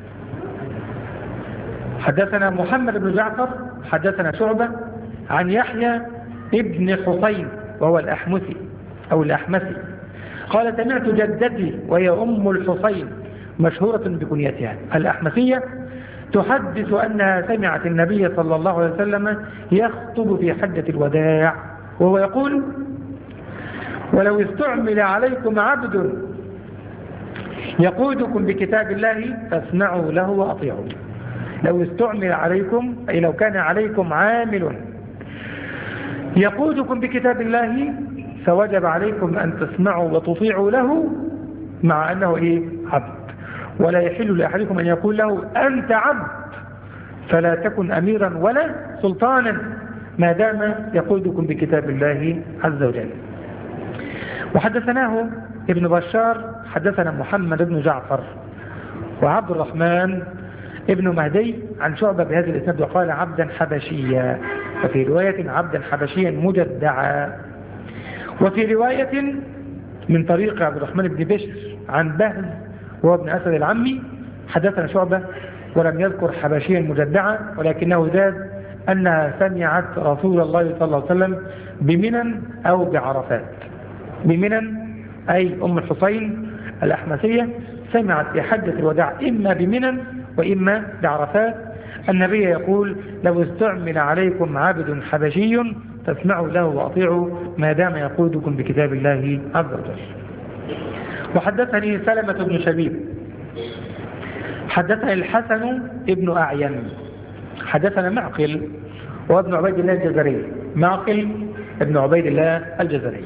حدثنا محمد بن جعفر حدثنا شعبة عن يحيى ابن حسين وهو الأحمسي أو الأحمسي قال سمعت جدتي وهي أم الحسين مشهورة بكنيتها الأحمسية تحدث أنها سمعت النبي صلى الله عليه وسلم يخطب في حجة الوداع وهو يقول ولو استعمل عليكم عبد يقودكم بكتاب الله فاسمعوا له وأطيعوا. لو استعمل عليكم أي لو كان عليكم عامل يقودكم بكتاب الله فوجب عليكم أن تسمعوا وتطيعوا له مع أنه إيه عبد، ولا يحل لأحدكم أن يقول له أنت عبد فلا تكن أميرا ولا سلطانا ما دام يقودكم بكتاب الله عز وجل. وحدثناه ابن بشار حدثنا محمد بن جعفر وعبد الرحمن ابن مهدي عن شعبة بهذا الإسناد وقال عبدا حبشيا، وفي رواية عبدا حبشيا مجدعا، وفي رواية من طريق عبد الرحمن بن بشر عن بهز وهو ابن أسد العمي حدثنا شعبة ولم يذكر حبشيا مجدعا، ولكنه زاد أنها سمعت رسول الله صلى الله عليه وسلم بمنى أو بعرفات. بمنى أي أم الحسين الأحمسية سمعت في حجة الوداع إما بمنى وإما بعرفات النبي يقول لو استعمل عليكم عبد حبشي فاسمعوا له وأطيعوا ما دام يقودكم بكتاب الله عز وجل. وحدثني سلمة بن شبيب حدثني الحسن ابن أعين حدثنا معقل وابن عبيد الله الجزري. معقل ابن عبيد الله الجزري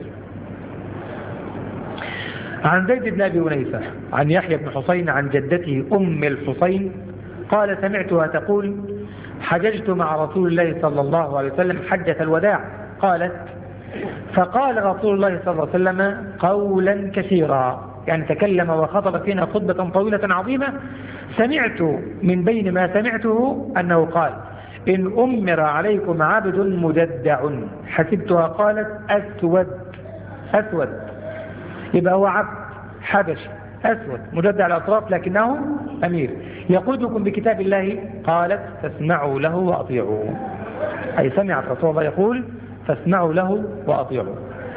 عن زيد بن أبي أنيسة عن يحيى بن حسين عن جدته أم الحسين قال سمعتها تقول حججت مع رسول الله صلى الله عليه وسلم حجة الوداع. قالت فقال رسول الله صلى الله عليه وسلم قولا كثيرا، يعني تكلم وخطب فينا خطبة طويلة عظيمة. سمعت من بين ما سمعته أنه قال إن أمر عليكم عبد مجدع. حسبتها قالت أسود أسود، يبقى هو عبد حبشي أسود مجدع الأطراف لكنه أمير يقودكم بكتاب الله. قالت فاسمعوا له وأطيعوا، أي سمعت رسول الله يقول فاسمعوا له وأطيعوا.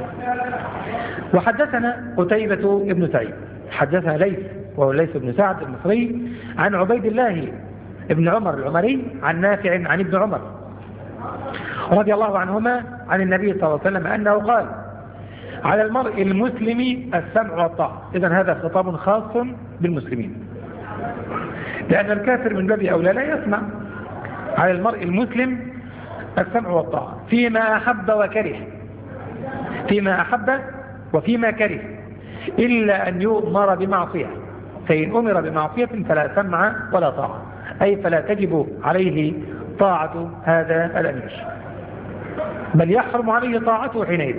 وحدثنا قتيبة ابن سعيد حدثنا ليث وهو ليث بن سعد المصري عن عبيد الله ابن عمر العمري عن نافع عن ابن عمر رضي الله عنهما عن النبي صلى الله عليه وسلم أنه قال على المرء المسلم السمع والطاعة. إذن هذا خطاب خاص بالمسلمين لأن الكافر من باب أولى لا يسمع. على المرء المسلم السمع والطاعة فيما أحب وكره، فيما أحب وفيما كره، إلا أن يؤمر بمعصية، فإن أمر بمعصية فلا سمع ولا طاعة، أي فلا تجب عليه طاعة هذا الأمير بل يحرم عليه طاعته حينئذ.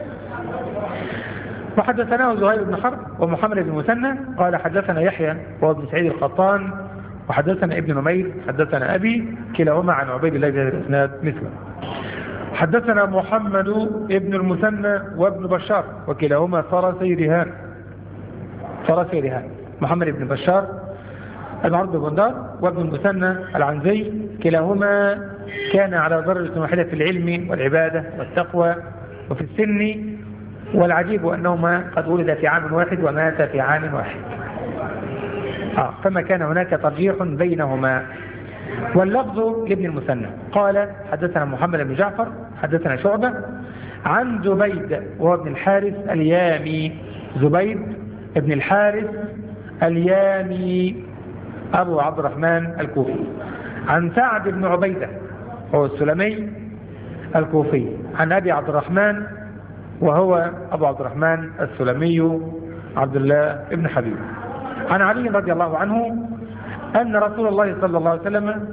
وحدثناه زهير بن حرب ومحمد بن مسنى قال حدثنا يحيى وابن سعيد القطان وحدثنا ابن نمير حدثنا أبي كلاهما عن عبيد الله بهذا الإسناد مثله. حدثنا محمد ابن المثنى وابن بشار وكلاهما فرسي رهان فرسي رهان محمد بن بشار العرض بندار وابن المثنى العنزي كلاهما كان على درجة واحدة في العلم والعبادة والتقوى وفي السن، والعجيب أنهما قد ولد في عام واحد ومات في عام واحد آه فما كان هناك ترجيح بينهما. واللفظ لابن المثنى قال حدثنا محمد بن جعفر حدثنا شعبة عن زبيد وهو ابن الحارث اليامي. زبيد ابن الحارث اليامي أبو عبد الرحمن الكوفي عن سعد بن عبيدة وهو السلمي الكوفي عن أبي عبد الرحمن وهو أبو عبد الرحمن السلمي عبد الله بن حبيب عن علي رضي الله عنه أن رسول الله صلى الله عليه وسلم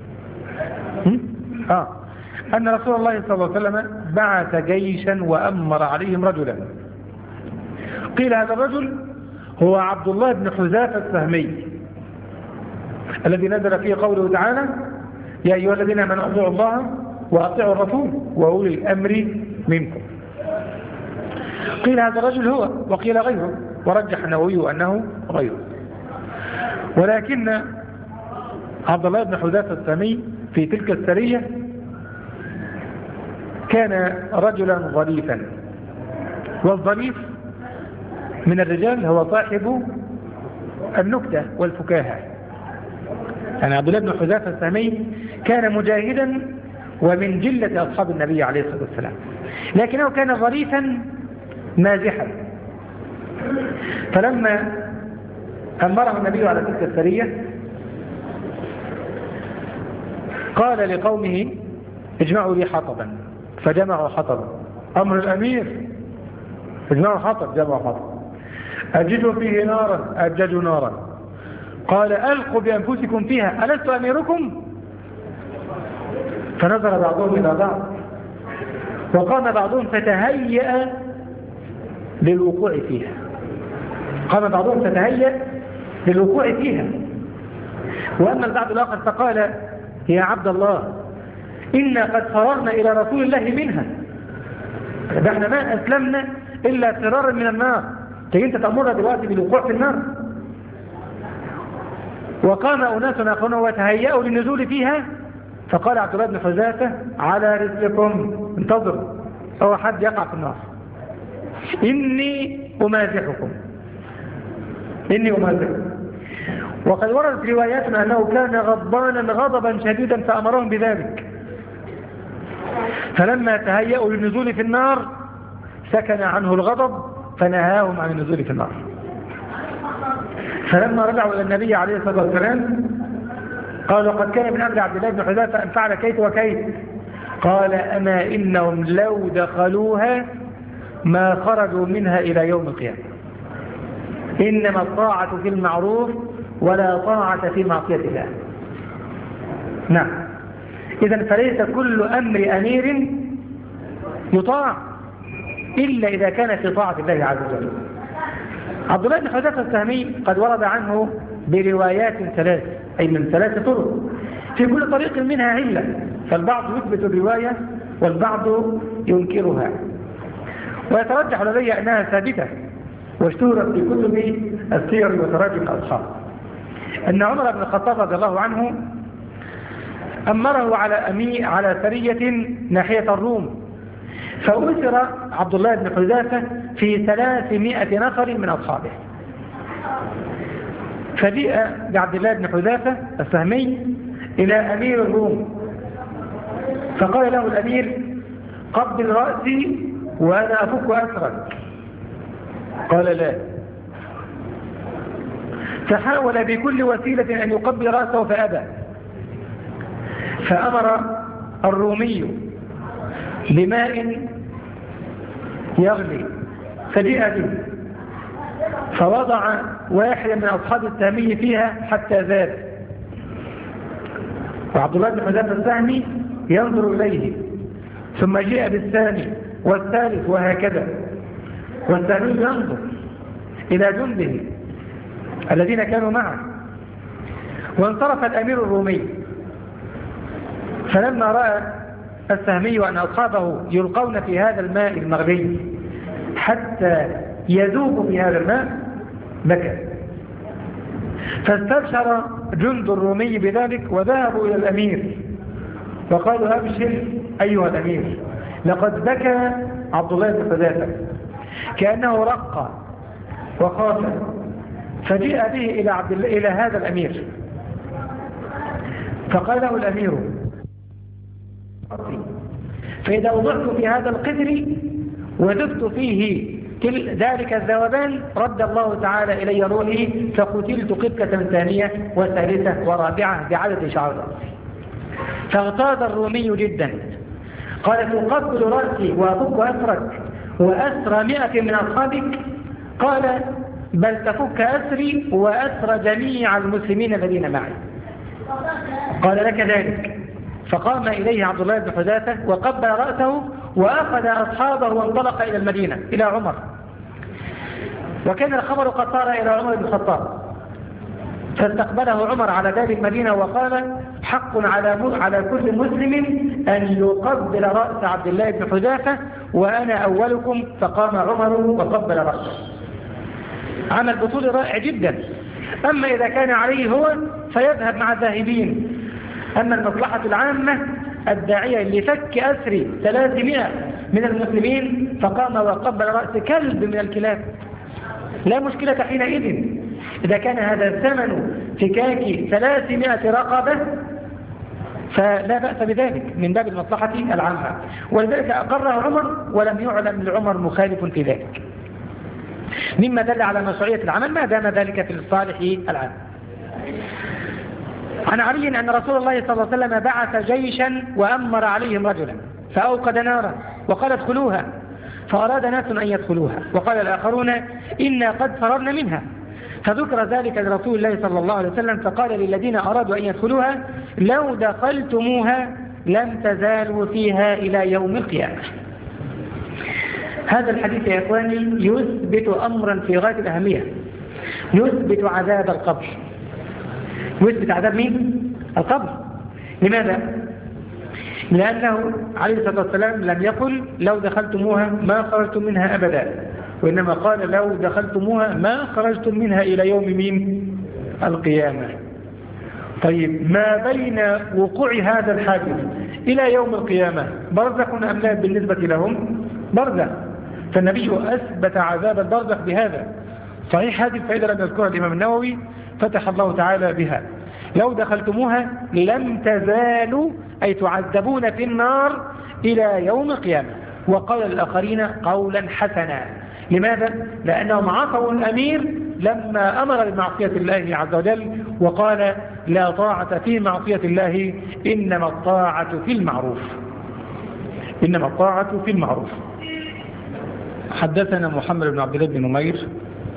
آه أن رسول الله صلى الله عليه وسلم بعث جيشا وأمر عليهم رجلا. قيل هذا الرجل هو عبد الله بن حذافة السهمي الذي نزل فيه قوله تعالى يا أيها الذين آمنوا أطيعوا الله وأطيعوا الرسول وأولي الأمر منكم. قيل هذا الرجل هو وقيل غيره، ورجح النووي أنه غيره، ولكن عبد الله بن حذافة السهمي في تلك السرية كان رجلا ظريفا، والظريف من الرجال هو صاحب النكتة والفكاهة. يعني عبد الله بن حذافة السهمي كان مجاهدا ومن جلة أصحاب النبي عليه الصلاة والسلام، لكنه كان ظريفا مازحا. فلما أمره النبي على تلك السرية قال لقومه اجمعوا لي حطبا، فجمعوا حطبا. أمر الأمير اجمعوا حطب، جمعوا حطب. أجدوا فيه نارا، أجدوا نارا. قال ألقوا بأنفسكم فيها، ألست أميركم؟ فنظر بعضهم إلى بعض، وقام بعضهم فتهيأ للوقوع فيها. قام بعضهم فتهيأ للوقوع فيها. وأما البعض الآخر فقال يا عبد الله إنا قد فررنا إلى رسول الله منها، نحن ما أسلمنا إلا فرارا من النار، تجي أنت تأمرنا دلوقتي بالوقوع في النار؟ وقام أناس آخرون وتهيأوا للنزول فيها، فقال عبد الله بن حذافة على رسلكم، انتظروا، هو حد يقع في النار، إني أمازحكم، إني أمازحكم. وقد وردت رواياتنا أنه كان غضبانا غضبا شديدا فأمرهم بذلك، فلما تهيأوا للنزول في النار سكن عنه الغضب فنهاهم عن النزول في النار. فلما رجعوا إلى النبي عليه الصلاة والسلام قالوا قد كان من أمر عبد الله بن حذافة أن فعل كيت وكيت. قال أما إنهم لو دخلوها ما خرجوا منها إلى يوم القيامة، إنما الطاعة في المعروف ولا طاعة في معصية الله. نعم، إذن فليس كل أمر أمير يطاع إلا إذا كان في طاعة الله عز وجل. عبد الله بن حذافة السهمي قد ورد عنه بروايات ثلاث، أي من ثلاث طرق، في كل طريق منها علة، فالبعض يثبت الرواية والبعض ينكرها، ويترجح لدي أنها ثابتة واشتهرت في كتب السير وتراجم الأصحاب. أن عمر بن الخطاب رضي الله عنه أمره على أمي على سرية ناحية الروم، فأسر عبد الله بن حذافة في ثلاثمائة نفر من أصحابه. فجاء بعبد الله بن حذافة السهمي إلى أمير الروم، فقال له الأمير قبل رأسي وأنا أفك أسرك. قال لا، فحاول بكل وسيلة أن يقبل رأسه فأبى، فأمر الرومي بماء يغلي فجاء به، فوضع واحدا من أصحاب السهمي فيها حتى ذاب، وعبد الله بن حذافة السهمي ينظر إليه، ثم جاء بالثاني والثالث وهكذا، والسهمي ينظر إلى جنده الذين كانوا معه. وانصرف الأمير الرومي، فلما رأى السهمي أن أصحابه يلقون في هذا الماء المغلي حتى يذوب في هذا الماء بكى، فاستبشر جند الرومي بذلك وذهبوا إلى الأمير وقالوا أبشر أيها الأمير، لقد بكى عبد الله بن حذافة كأنه رق وخاف. فجاء به إلى, عبد الله إلى هذا الأمير، فقال له الأمير فإذا وضعت في هذا القدر وذبت فيه ذلك الذوبان رد الله تعالى إلي روحي فقتلت قتلة ثانية وثالثة ورابعة بعدد شعر رأسي. فاغتاظ الرومي جدا، قال تقبل رأسي وأفك أسرك وأسرى مئة من أصحابك؟ قال بل تفك أسري وأسرى جميع المسلمين الذين معي. قال لك ذلك. فقام إليه عبد الله بن حذافة وقبل رأسه وأخذ أصحابه وانطلق إلى المدينة إلى عمر. وكان الخبر قد صار إلى عمر بن الخطاب، فاستقبله عمر على باب المدينة وقال حق على على كل مسلم أن يقبل رأس عبد الله بن حذافة وأنا أولكم. فقام عمر وقبل رأسه. عمل بطول رائع جدا. أما إذا كان عليه هو فيذهب مع الذاهبين، أما المصلحة العامة الداعية لفك أسر ثلاثمائة من المسلمين فقام وقبل رأس كلب من الكلاب، لا مشكلة حينئذ إذا كان هذا ثمن فكاك ثلاثمائة رقبة فلا بأس بذلك من باب المصلحة العامة. ولذلك أقره عمر ولم يعلم لعمر مخالف في ذلك، مما دل على مشروعية العمل ما دام ذلك في الصالح العام. عن علي أن رسول الله صلى الله عليه وسلم بعث جيشا وأمر عليهم رجلا فأوقد نارا وقال ادخلوها، فأراد ناس أن يدخلوها وقال الآخرون إنا قد فررنا منها، فذكر ذلك لرسول الله صلى الله عليه وسلم فقال للذين أرادوا أن يدخلوها لو دخلتموها لم تزالوا فيها إلى يوم القيامة. هذا الحديث يا إخواني يثبت أمرا في غاية الأهمية، يثبت عذاب القبر. يثبت عذاب مين؟ القبر. لماذا؟ لأنه عليه الصلاة والسلام لم يقل لو دخلتموها ما خرجتم منها أبدا، وإنما قال لو دخلتموها ما خرجتم منها إلى يوم مين؟ القيامة. طيب ما بين وقوع هذا الحادث إلى يوم القيامة برزخ أم لا بالنسبة لهم؟ برزخ. فالنبي أثبت عذاب البرزخ بهذا. صحيح هذه الفائدة لم يذكرها الإمام النووي فتح الله تعالى بها. لو دخلتموها لم تزالوا أي تعذبون في النار إلى يوم القيامة. وقال الآخرين قولا حسنا. لماذا؟ لأنهم عصوا الأمير لما أمر بمعصية الله عز وجل وقال لا طاعة في معصية الله إنما الطاعة في المعروف. إنما الطاعة في المعروف. حدثنا محمد بن عبد الله بن نمير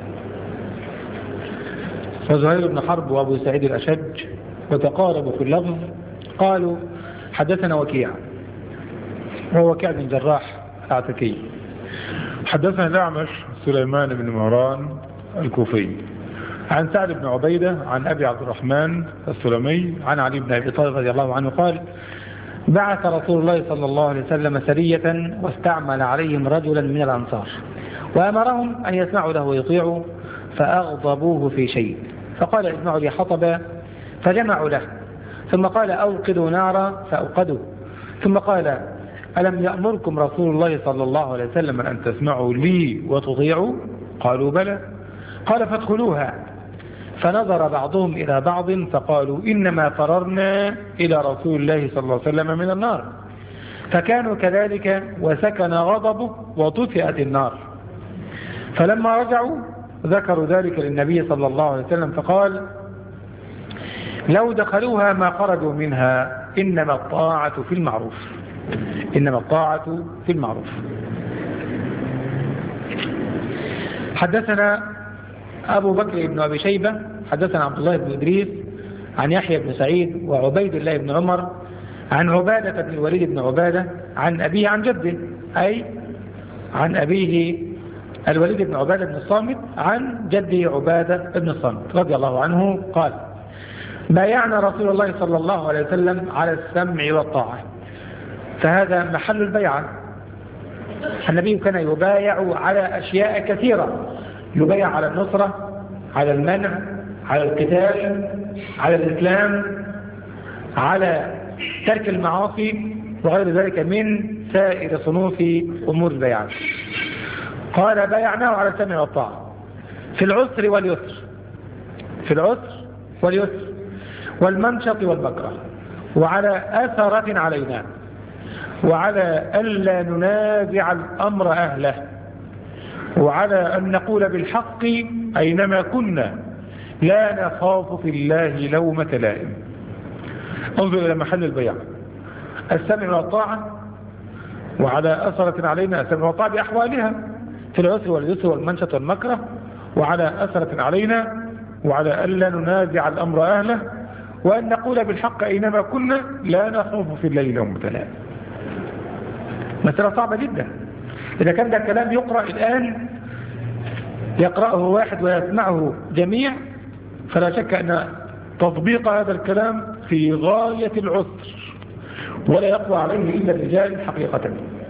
وزهير بن حرب وأبو سعيد الأشج وتقاربوا في اللفظ. قالوا حدثنا وكيع وهو وكيع بن جراح العتكي. حدثنا الأعمش سليمان بن مهران الكوفي عن سعد بن عبيدة عن أبي عبد الرحمن السلمي عن علي بن أبي طالب رضي الله عنه قال بعث رسول الله صلى الله عليه وسلم سرية واستعمل عليهم رجلا من الأنصار وأمرهم أن يسمعوا له ويطيعوا فأغضبوه في شيء فقال اسمعوا لي حطبا فجمعوا له ثم قال أوقدوا نارا فأوقدوا ثم قال ألم يأمركم رسول الله صلى الله عليه وسلم أن تسمعوا لي وتطيعوا؟ قالوا بلى. قال فادخلوها. فنظر بعضهم إلى بعض فقالوا إنما فررنا إلى رسول الله صلى الله عليه وسلم من النار. فكانوا كذلك وسكن غضبه وطفئت النار. فلما رجعوا ذكروا ذلك للنبي صلى الله عليه وسلم فقال لو دخلوها ما خرجوا منها إنما الطاعة في المعروف. إنما الطاعة في المعروف. حدثنا أبو بكر بن أبي شيبة حدثنا عبد الله بن إدريس عن يحيى بن سعيد وعبيد الله بن عمر عن عبادة بن الوليد بن عبادة عن أبيه عن جده أي عن أبيه الوليد بن عبادة بن الصامت عن جده عبادة بن الصامت رضي الله عنه قال بايعنا رسول الله صلى الله عليه وسلم على السمع والطاعة. فهذا محل البيعة. النبي كان يبايع على أشياء كثيرة، يبايع على النصرة، على المنع، على القتال، على الإسلام، على ترك المعاصي وغير ذلك من سائر صنوف أمور البيعة. قال بايعناه على السمع والطاعة في العسر واليسر، في العسر واليسر والمنشط والمكره، وعلى أثرة علينا، وعلى ألا ننازع الأمر أهله، وعلى أن نقول بالحق أينما كنا لا نخاف في الله لومة لائم. انظر إلى محل البيع. السمع والطاعة وعلى أثرة علينا، السمع والطاعة بأحوالها في العسر واليسر والمنشط والمكره، وعلى أثرة علينا، وعلى ألا ننازع الأمر أهله، وأن نقول بالحق أينما كنا لا نخاف في الله لومة لائم. مسألة صعبة جدا. إذا كان ده الكلام يقرأ الآن يقرأه واحد ويسمعه جميع فلا شك أن تطبيق هذا الكلام في غاية العسر ولا يقوى عليه إلا الرجال حقيقة.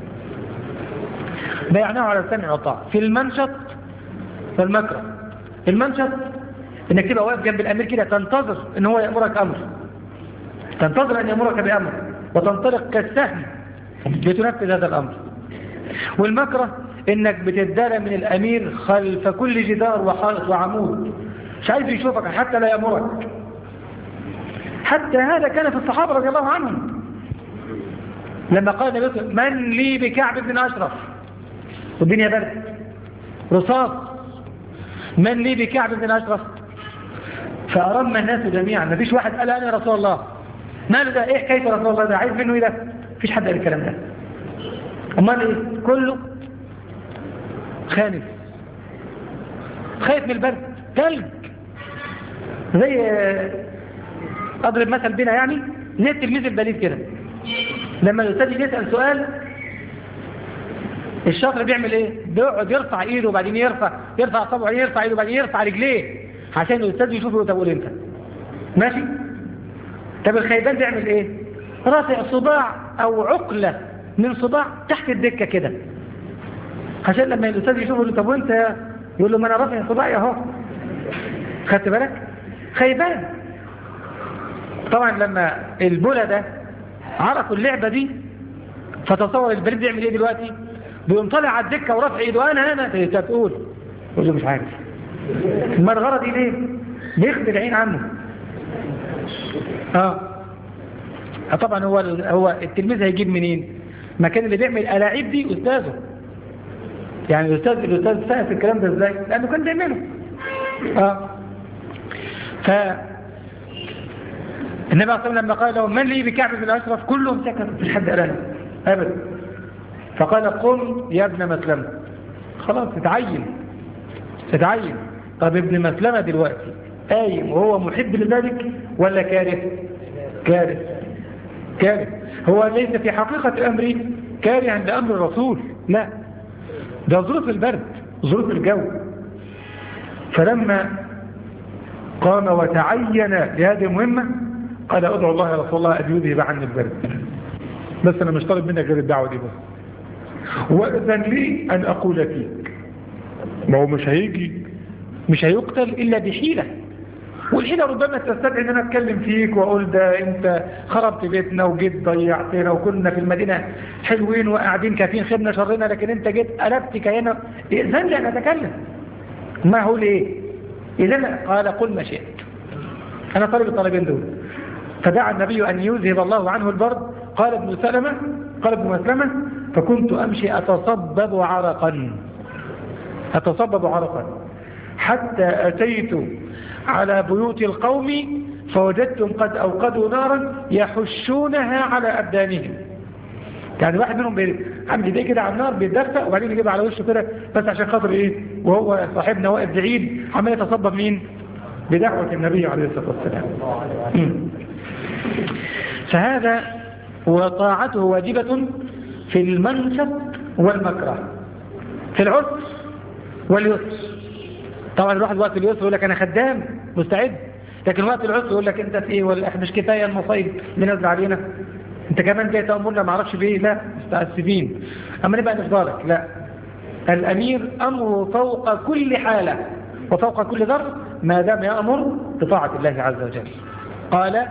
بيعناه على السمع والطاعة في المنشط والمكره. المنشط انك تبقى واقف جنب الامير كده تنتظر ان هو يأمرك امر، تنتظر ان يأمرك بامر وتنطلق كالسهم لتنفذ هذا الامر. والمكره انك بتدار من الامير خلف كل جدار وحائط وعمود، مش عايز يشوفك حتى لا يأمرك. حتى هذا كان في الصحابة رضي الله عنهم لما قال النبي من لي بكعب بن أشرف والدنيا برد رصاص، من لي بكعب بن أشرف؟ فأرم الناس جميعا، ما فيش واحد قال أنا يا رسول الله. ماله ده؟ إيه حكاية رسول الله ده؟ عايز منه إيه ده؟ فيش حد قال الكلام ده. أمال إيه؟ كله خانف، خايف من البرد، تلج. زي أضرب مثل بنا يعني زي التلميذ البليد كده، لما الأستاذ يسأل سؤال الشاطر بيعمل ايه؟ بيقعد يرفع ايده وبعدين يرفع يرفع صبعه، يرفع ايده وبعدين يرفع رجليه عشان الاستاذ يشوفه. طب قول انت ماشي. طب الخيبان بيعمل ايه؟ رافع صباع او عقله من صباع تحت الدكه كده عشان لما الاستاذ يشوفه يقول له طب وانت؟ يقول له ما انا رافع صباعي اهو. خدت بالك؟ خيبان. طبعا لما البولا ده عرفوا اللعبه دي، فتصور البريد بيعمل ايه دلوقتي؟ بيقوم طالع على الدكه ورافع ايده، انا انا انت بتقول يقول له مش عارف. المرغره دي ليه؟ بيخبي العين عنه. اه طبعا هو هو التلميذ هيجيب منين؟ مكان اللي بيعمل الاعيب دي استاذه. يعني الاستاذ الاستاذ فاهم الكلام ده ازاي؟ لانه كان بيعمله. اه ف النبي صلى الله عليه وسلم لما قال لهم من لي بكعب بن الاشرف كلهم سكتوا، مش حد قال ابدا. فقال قم يا ابن مسلمة. خلاص اتعين اتعين. طب ابن مسلمة دلوقتي قايم وهو محب لذلك ولا كاره؟ كاره كاره. هو ليس في حقيقة أمره كاره عند أمر الرسول، لا، ده ظروف البرد، ظروف الجو. فلما قام وتعين لهذه المهمة قال ادعو الله يا رسول الله أن يذهب عني البرد، بس أنا مش طالب منك غير الدعوة دي بس، وإذن لي أن أقول فيك. ما هو مش هيجي مش هيقتل إلا بحيلة، والحيلة ربما تستدعي أن أنا أتكلم فيك وأقول ده أنت خربت بيتنا وجيت ضيعتنا وكنا في المدينة حلوين وقاعدين كافين خيرنا شرنا، لكن أنت جيت قلبت كينا. إذن لي أن أتكلم. ما هو ليه؟ إذن قال قل ما شئت، أنا طالب الطالبين دول. فدعا النبي أن يذهب الله عنه البرد. قال ابن سلمة قال ابن مسلمة فكنت أمشي أتصبب عرقا أتصبب عرقا حتى أتيت على بيوت القوم فوجدتم قد أوقدوا نارا يحشونها على أبدانهم. يعني واحد منهم عم يديه كده على النار بيتدفق وبعدين يجيب على وشه كده بس عشان خاطر إيه، وهو صاحبنا واقف بعيد عمال يتصبب مين؟ بدعوة النبي عليه الصلاة والسلام. فهذا وطاعته واجبة في المنشط والمكره، في العسر واليسر. طبعا الواحد وقت اليسر يقول لك أنا خدام مستعد، لكن وقت العسر يقول لك أنت في إيه؟ ولا مش كفاية المصايب اللي نازل علينا، أنت كمان جاي تأمرنا ما اعرفش بإيه؟ لا مستأسفين، أما نبقى نفضلك. لا، الأمير أمره فوق كل حالة وفوق كل ظرف ما دام يأمر بطاعة الله عز وجل. قال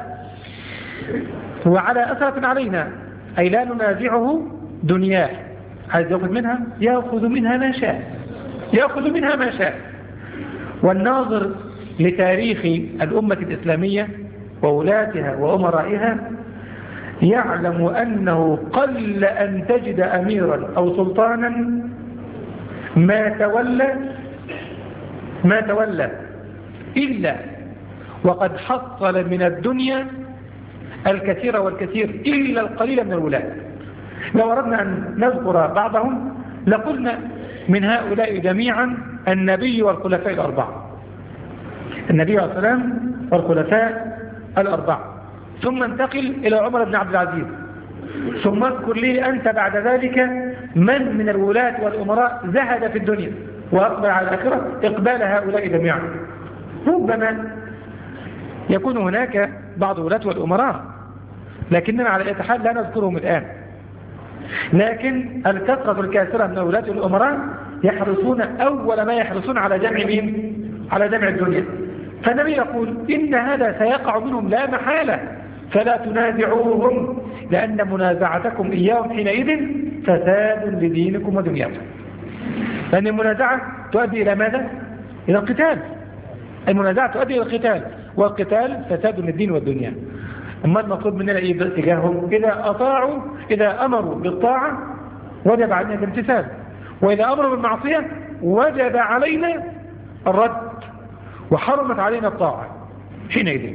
وعلى أثرة علينا أي لا ننازعه دنياه، عايز يأخذ منها يأخذ منها ما شاء يأخذ منها ما شاء. والناظر لتاريخ الأمة الإسلامية وولاتها وأمرائها يعلم أنه قل أن تجد أميرا أو سلطانا ما تولى ما تولى إلا وقد حصل من الدنيا الكثير والكثير إلا القليل من الولاة. لو أردنا أن نذكر بعضهم لقلنا من هؤلاء جميعا النبي والخلفاء الأربعة، النبي عليه السلام والخلفاء الأربعة، ثم انتقل إلى عمر بن عبد العزيز، ثم اذكر لي أنت بعد ذلك من من الولاة والأمراء زهد في الدنيا وأقبل على الآخرة إقبال هؤلاء جميعا. ربما يكون هناك بعض ولاة والأمراء لكننا على أي حال لا نذكرهم الآن، لكن الكثرة الكاثرة من ولاة الأمراء يحرصون أول ما يحرصون على جمع مين؟ على جمع الدنيا. فالنبي يقول إن هذا سيقع منهم لا محالة فلا تنازعوهم لأن منازعتكم إياهم حينئذ فساد لدينكم ودنياكم. لأن المنازعة تؤدي إلى ماذا؟ إلى القتال. المنازعة تؤدي إلى القتال، والقتال فساد للدين والدنيا. أما المطلوب مننا إيه تجاههم؟ إذا أطاعوا إذا أمروا بالطاعة وجب علينا الامتثال، وإذا أمروا بالمعصية وجب علينا الرد وحرمت علينا الطاعة. حينئذ.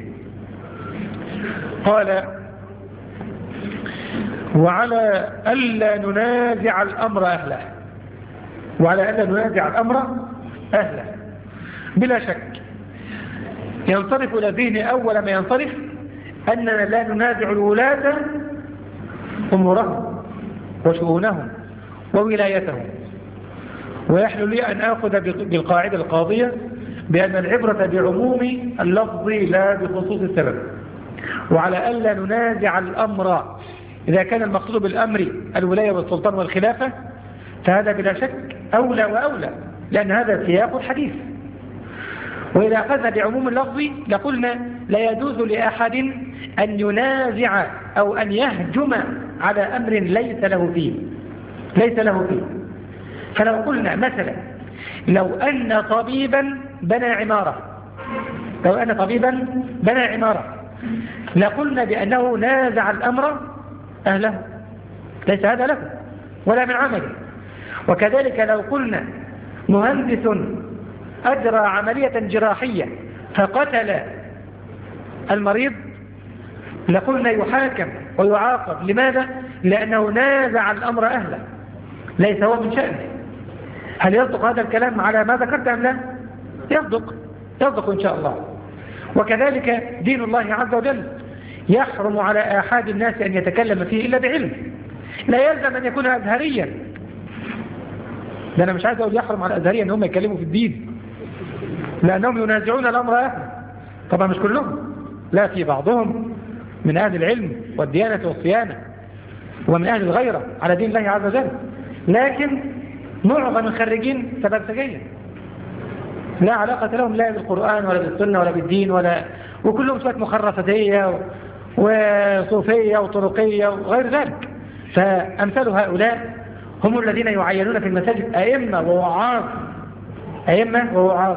قال وعلى ألا ننازع الأمر أهله، وعلى ألا ننازع الأمر أهله بلا شك ينصرف إلى ذهن أول ما ينصرف أننا لا ننازع الولاة أمورهم وشؤونهم وولايتهم. ويحلو لي أن آخذ بالقاعدة القاضية بأن العبرة بعموم اللفظ لا بخصوص السبب. وعلى ألا ننازع الأمر، إذا كان المقصود بالأمر الولاية والسلطان والخلافة فهذا بلا شك أولى وأولى، لأن هذا سياق الحديث. وإذا أخذنا بعموم اللفظ لقلنا لا يجوز لأحد أن ينازع أو أن يهجم على أمر ليس له فيه ليس له فيه فلو قلنا مثلا لو أن طبيبا بنى عمارة لو أن طبيبا بنى عمارة لقلنا بأنه نازع الأمر أهله، ليس هذا له ولا من عمله. وكذلك لو قلنا مهندس أجرى عملية جراحية فقتل المريض لقلنا يحاكم ويعاقب. لماذا؟ لأنه نازع الأمر أهله، ليس هو من شأنه. هل يصدق هذا الكلام على ما ذكرت أم لا؟ يصدق يصدق إن شاء الله. وكذلك دين الله عز وجل يحرم على آحاد الناس أن يتكلم فيه إلا بعلم، لا يلزم أن يكون أزهريا. ده أنا مش عايز أقول يحرم على الأزهرية أن هم يتكلموا في الدين، لأنهم ينازعون الأمر أهله. طبعا مش كلهم، لا، في بعضهم من أهل العلم والديانة والصيانة ومن أهل الغيرة على دين الله عز وجل، لكن معظم الخريجين سببسجية لا علاقة لهم لا بالقرآن ولا بالسنة ولا بالدين ولا، وكلهم شوية مخرفتية وصوفية وطرقية وغير ذلك. فأمثال هؤلاء هم الذين يعينون في المساجد أئمة ووعاظ أئمة ووعاظ.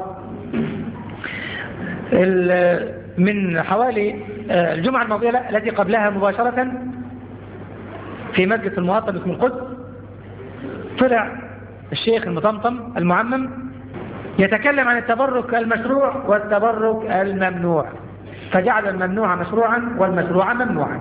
من حوالي الجمعة الماضية التي قبلها مباشرة في مسجد المواطن اسم القدس طلع الشيخ المطمطم المعمم يتكلم عن التبرك المشروع والتبرك الممنوع، فجعل الممنوع مشروعا والمشروع ممنوعا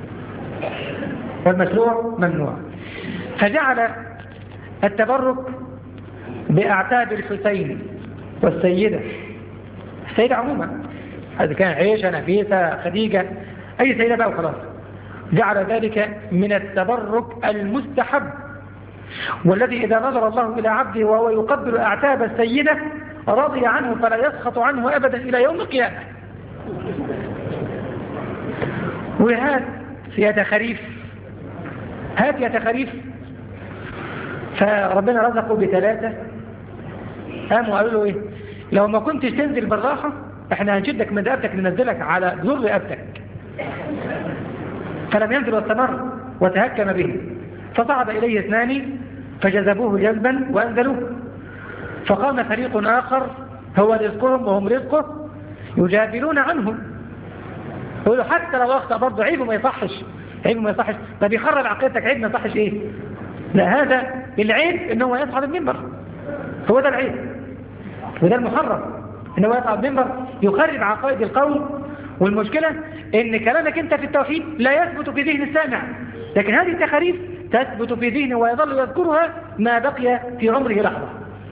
والمشروع ممنوع فجعل التبرك بأعتاب الحسين والسيدة السيدة عموما، هذا كان عيشة نفيسة خديجة أي سيدة بقى وخلاص، جعل ذلك من التبرك المستحب، والذي إذا نظر الله إلى عبده وهو يقبل أعتاب السيدة رضي عنه فلا يسخط عنه أبدا إلى يوم القيامة. وهات يا تخريف هات يا تخريف فربنا رزقه بثلاثة، قاموا قالوا له إيه؟ لو ما كنتش تنزل بالراحة احنا هنشدك من رقبتك ننزلك على جذور رقبتك. فلم ينزل واستمر وتهكم به، فصعد إليه اثنان فجذبوه جذبا وأنزلوه، فقام فريق آخر هو رزقهم وهم رزقه يجادلون عنه، يقولوا حتى لو أخطأ برضه عيبه ما يصحش عيبه ما يصحش طب يخرب عقيدتك عيب ما يصحش إيه؟ لا، هذا العيب إنه يصعد المنبر، هو ده العيب وده المحرم، إنه يصعد المنبر يخرب عقائد القوم. والمشكلة إن كلامك أنت في التوحيد لا يثبت في ذهن السامع، لكن هذه التخاريف تثبت في ذهنه ويظل يذكرها ما بقي في عمره لحظة.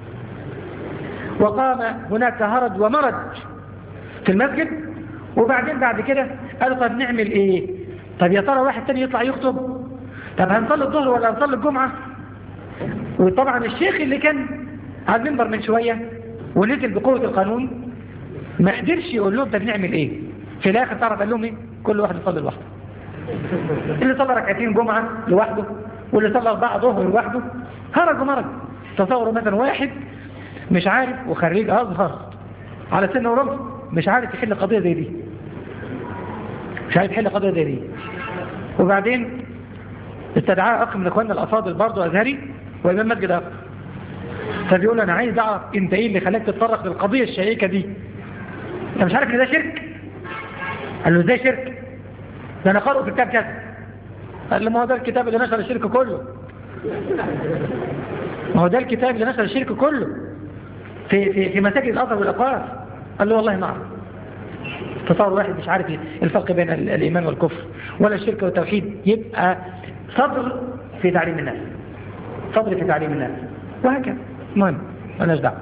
وقام هناك هرج ومرج في المسجد، وبعدين بعد كده قالوا طب نعمل إيه؟ طب يا ترى واحد تاني يطلع يخطب؟ طب هنصلي الظهر ولا هنصلي الجمعة؟ وطبعا الشيخ اللي كان على المنبر من شوية ونزل بقوة القانون ما قدرش يقول لهم طب نعمل إيه؟ في الآخر تعرف قال لهم إيه؟ كل واحد يصلي لوحده، اللي صلى ركعتين جمعة لوحده واللي صلى أربعة ظهر لوحده. هرج ومرج. تصوروا مثلا واحد مش عارف وخريج أزهر على سنة ورمز مش عارف يحل قضية زي دي مش عارف يحل قضية زي دي وبعدين استدعاه أخ من إخواننا الأفاضل برضه أزهري وإمام مسجد آخر، فبيقول أنا عايز أعرف أنت إيه اللي خلاك تتطرق للقضية الشائكة دي؟ أنت مش عارف إن ده شرك؟ قال له إزاي شرك؟ ده أنا قرأه في كتاب كذا. قال له ما هو ده الكتاب اللي نشر الشرك كله ما هو ده الكتاب اللي نشر الشرك كله في في في مساجد الأزهر والأقوار. قال له والله ما أعرف. تصور واحد مش عارف الفرق بين الإيمان والكفر ولا الشرك والتوحيد، يبقى صدر في تعليم الناس، صدر في تعليم الناس، وهكذا. المهم مالناش دعوة.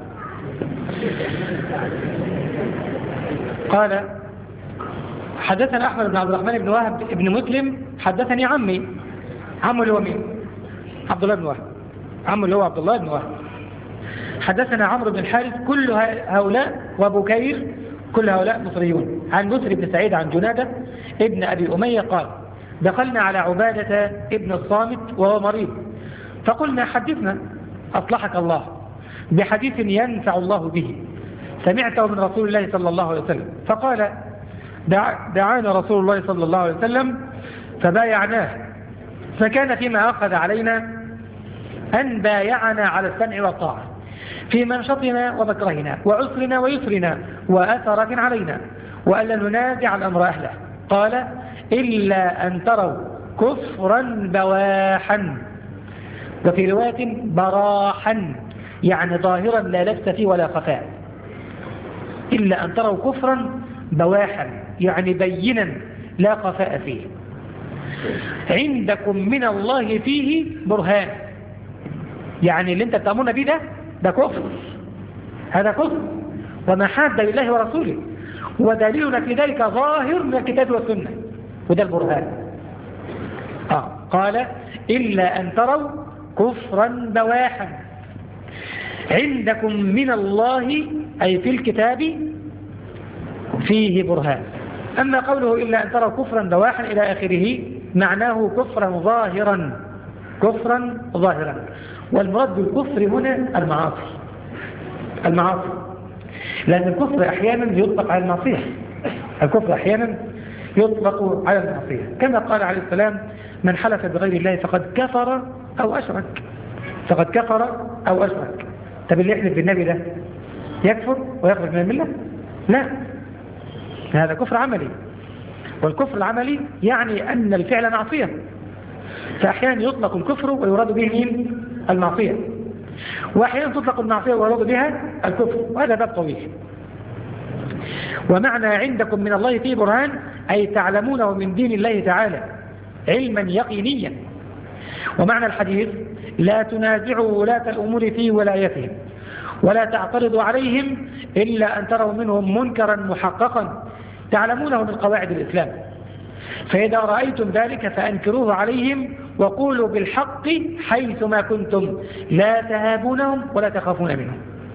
قال حدثنا أحمد بن عبد الرحمن بن وهب بن مسلم حدثني عمي، عمه اللي هو مين؟ عبد الله بن وهب، عمه اللي هو عبد الله بن وهب. حدثنا عمرو بن الحارث، كل هؤلاء وبكير كل هؤلاء مصريون. عن بسر بن سعيد عن جنادة ابن أبي أمية قال دخلنا على عبادة ابن الصامت وهو مريض، فقلنا حدثنا أصلحك الله بحديث ينفع الله به سمعته من رسول الله صلى الله عليه وسلم. فقال دع دعانا رسول الله صلى الله عليه وسلم فبايعناه، فكان فيما أخذ علينا أن بايعنا على السمع والطاعة في منشطنا ومكرهنا وعسرنا ويسرنا وأثرة علينا، وألا ننازع الأمر أهله. قال إلا أن تروا كفرا بواحا، وفي رواية براحا، يعني ظاهرا لا لبس فيه ولا خفاء. إلا أن تروا كفرا بواحا، يعني بينا لا خفاء فيه، عندكم من الله فيه برهان، يعني اللي انت تأمرنا به ده ده كفر، هذا كفر وما حاد لله ورسوله، ودليلنا في ذلك ظاهر من الكتاب والسنة، وده البرهان. آه. قال إلا أن تروا كفرا بواحا عندكم من الله، أي في الكتاب فيه برهان. أما قوله إلا أن تروا كفرا بواحا إلى آخره معناه كفرا ظاهرا، كفرا ظاهرا. والمراد بالكفر هنا المعاصي، المعاصي، لأن الكفر أحيانا يطلق على المعصية، الكفر أحيانا يطلق على المعصية، كما قال عليه السلام من حلف بغير الله فقد كفر أو أشرك، فقد كفر أو أشرك. طب اللي يحلف بالنبي ده يكفر ويخرج من الملة؟ لا، هذا كفر عملي، والكفر العملي يعني أن الفعل معصية، فأحيانا يطلق الكفر ويراد به مين؟ المعصية، وأحيانا تطلق المعصية ويراد بها الكفر، وهذا باب طويل. ومعنى عندكم من الله فيه برهان أي تعلمونه من دين الله تعالى علما يقينيا. ومعنى الحديث لا تنازعوا ولاة الأمور في ولايتهم ولا تعترضوا عليهم إلا أن تروا منهم منكرا محققا تعلمونه من قواعد الإسلام، فإذا رأيتم ذلك فأنكروه عليهم وقولوا بالحق حيثما كنتم لا تهابونهم ولا تخافون منهم،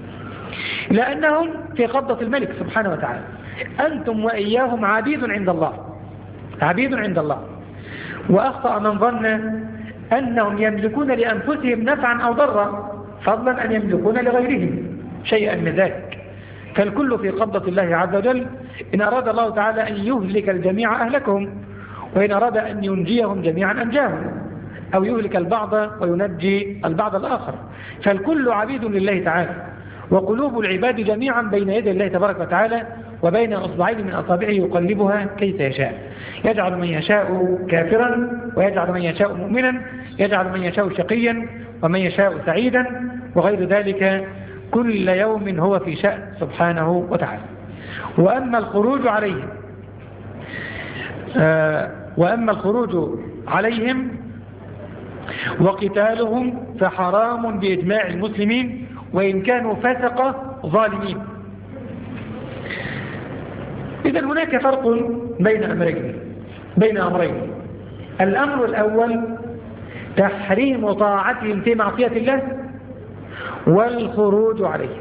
لأنهم في قبضة الملك سبحانه وتعالى، أنتم وإياهم عبيد عند الله، عبيد عند الله. وأخطأ من ظن أنهم يملكون لأنفسهم نفعا أو ضرا فضلا أن يملكون لغيرهم شيئا من ذلك، فالكل في قبضة الله عز وجل. إن أراد الله تعالى أن يهلك الجميع أهلكهم، وإن أراد أن ينجيهم جميعا أنجاهم، أو يهلك البعض وينجي البعض الآخر، فالكل عبيد لله تعالى، وقلوب العباد جميعا بين يدي الله تبارك وتعالى وبين أصبعين من أصابعه يقلبها كيف يشاء، يجعل من يشاء كافرا ويجعل من يشاء مؤمنا، يجعل من يشاء شقيا ومن يشاء سعيدا، وغير ذلك كل يوم هو في شأن سبحانه وتعالى. وأما الخروج عليهم آه وأما الخروج عليهم وقتالهم فحرام بإجماع المسلمين وإن كانوا فسقة ظالمين. إذا هناك فرق بين أمرين بين أمرين الأمر الأول تحريم طاعتهم في معصية الله والخروج عليهم.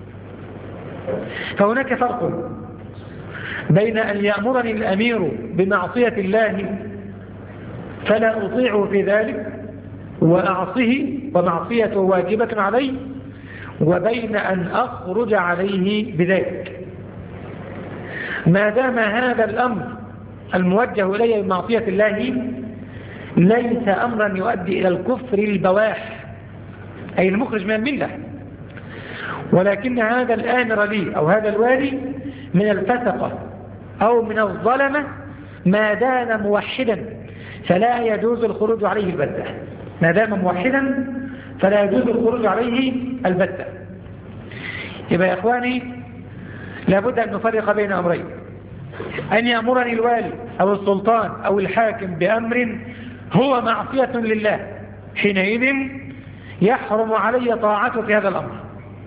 فهناك فرق بين أن يأمرني الأمير بمعصية الله فلا أطيعه في ذلك وأعصيه ومعصيته واجبة علي، وبين أن أخرج عليه بذلك ما دام هذا الأمر الموجه إلي بمعصية الله ليس أمرا يؤدي إلى الكفر البواح أي المخرج من الملة، ولكن هذا الآمر لي أو هذا الوالي من الفسقة أو من الظلمة ما دام موحدا فلا يجوز الخروج عليه البتة، ما دام موحدا فلا يجوز الخروج عليه البتة. يبقى يا إخواني لابد أن نفرق بين أمرين، أن يأمرني الوالي أو السلطان أو الحاكم بأمر هو معصية لله، حينئذ يحرم علي طاعته في هذا الأمر.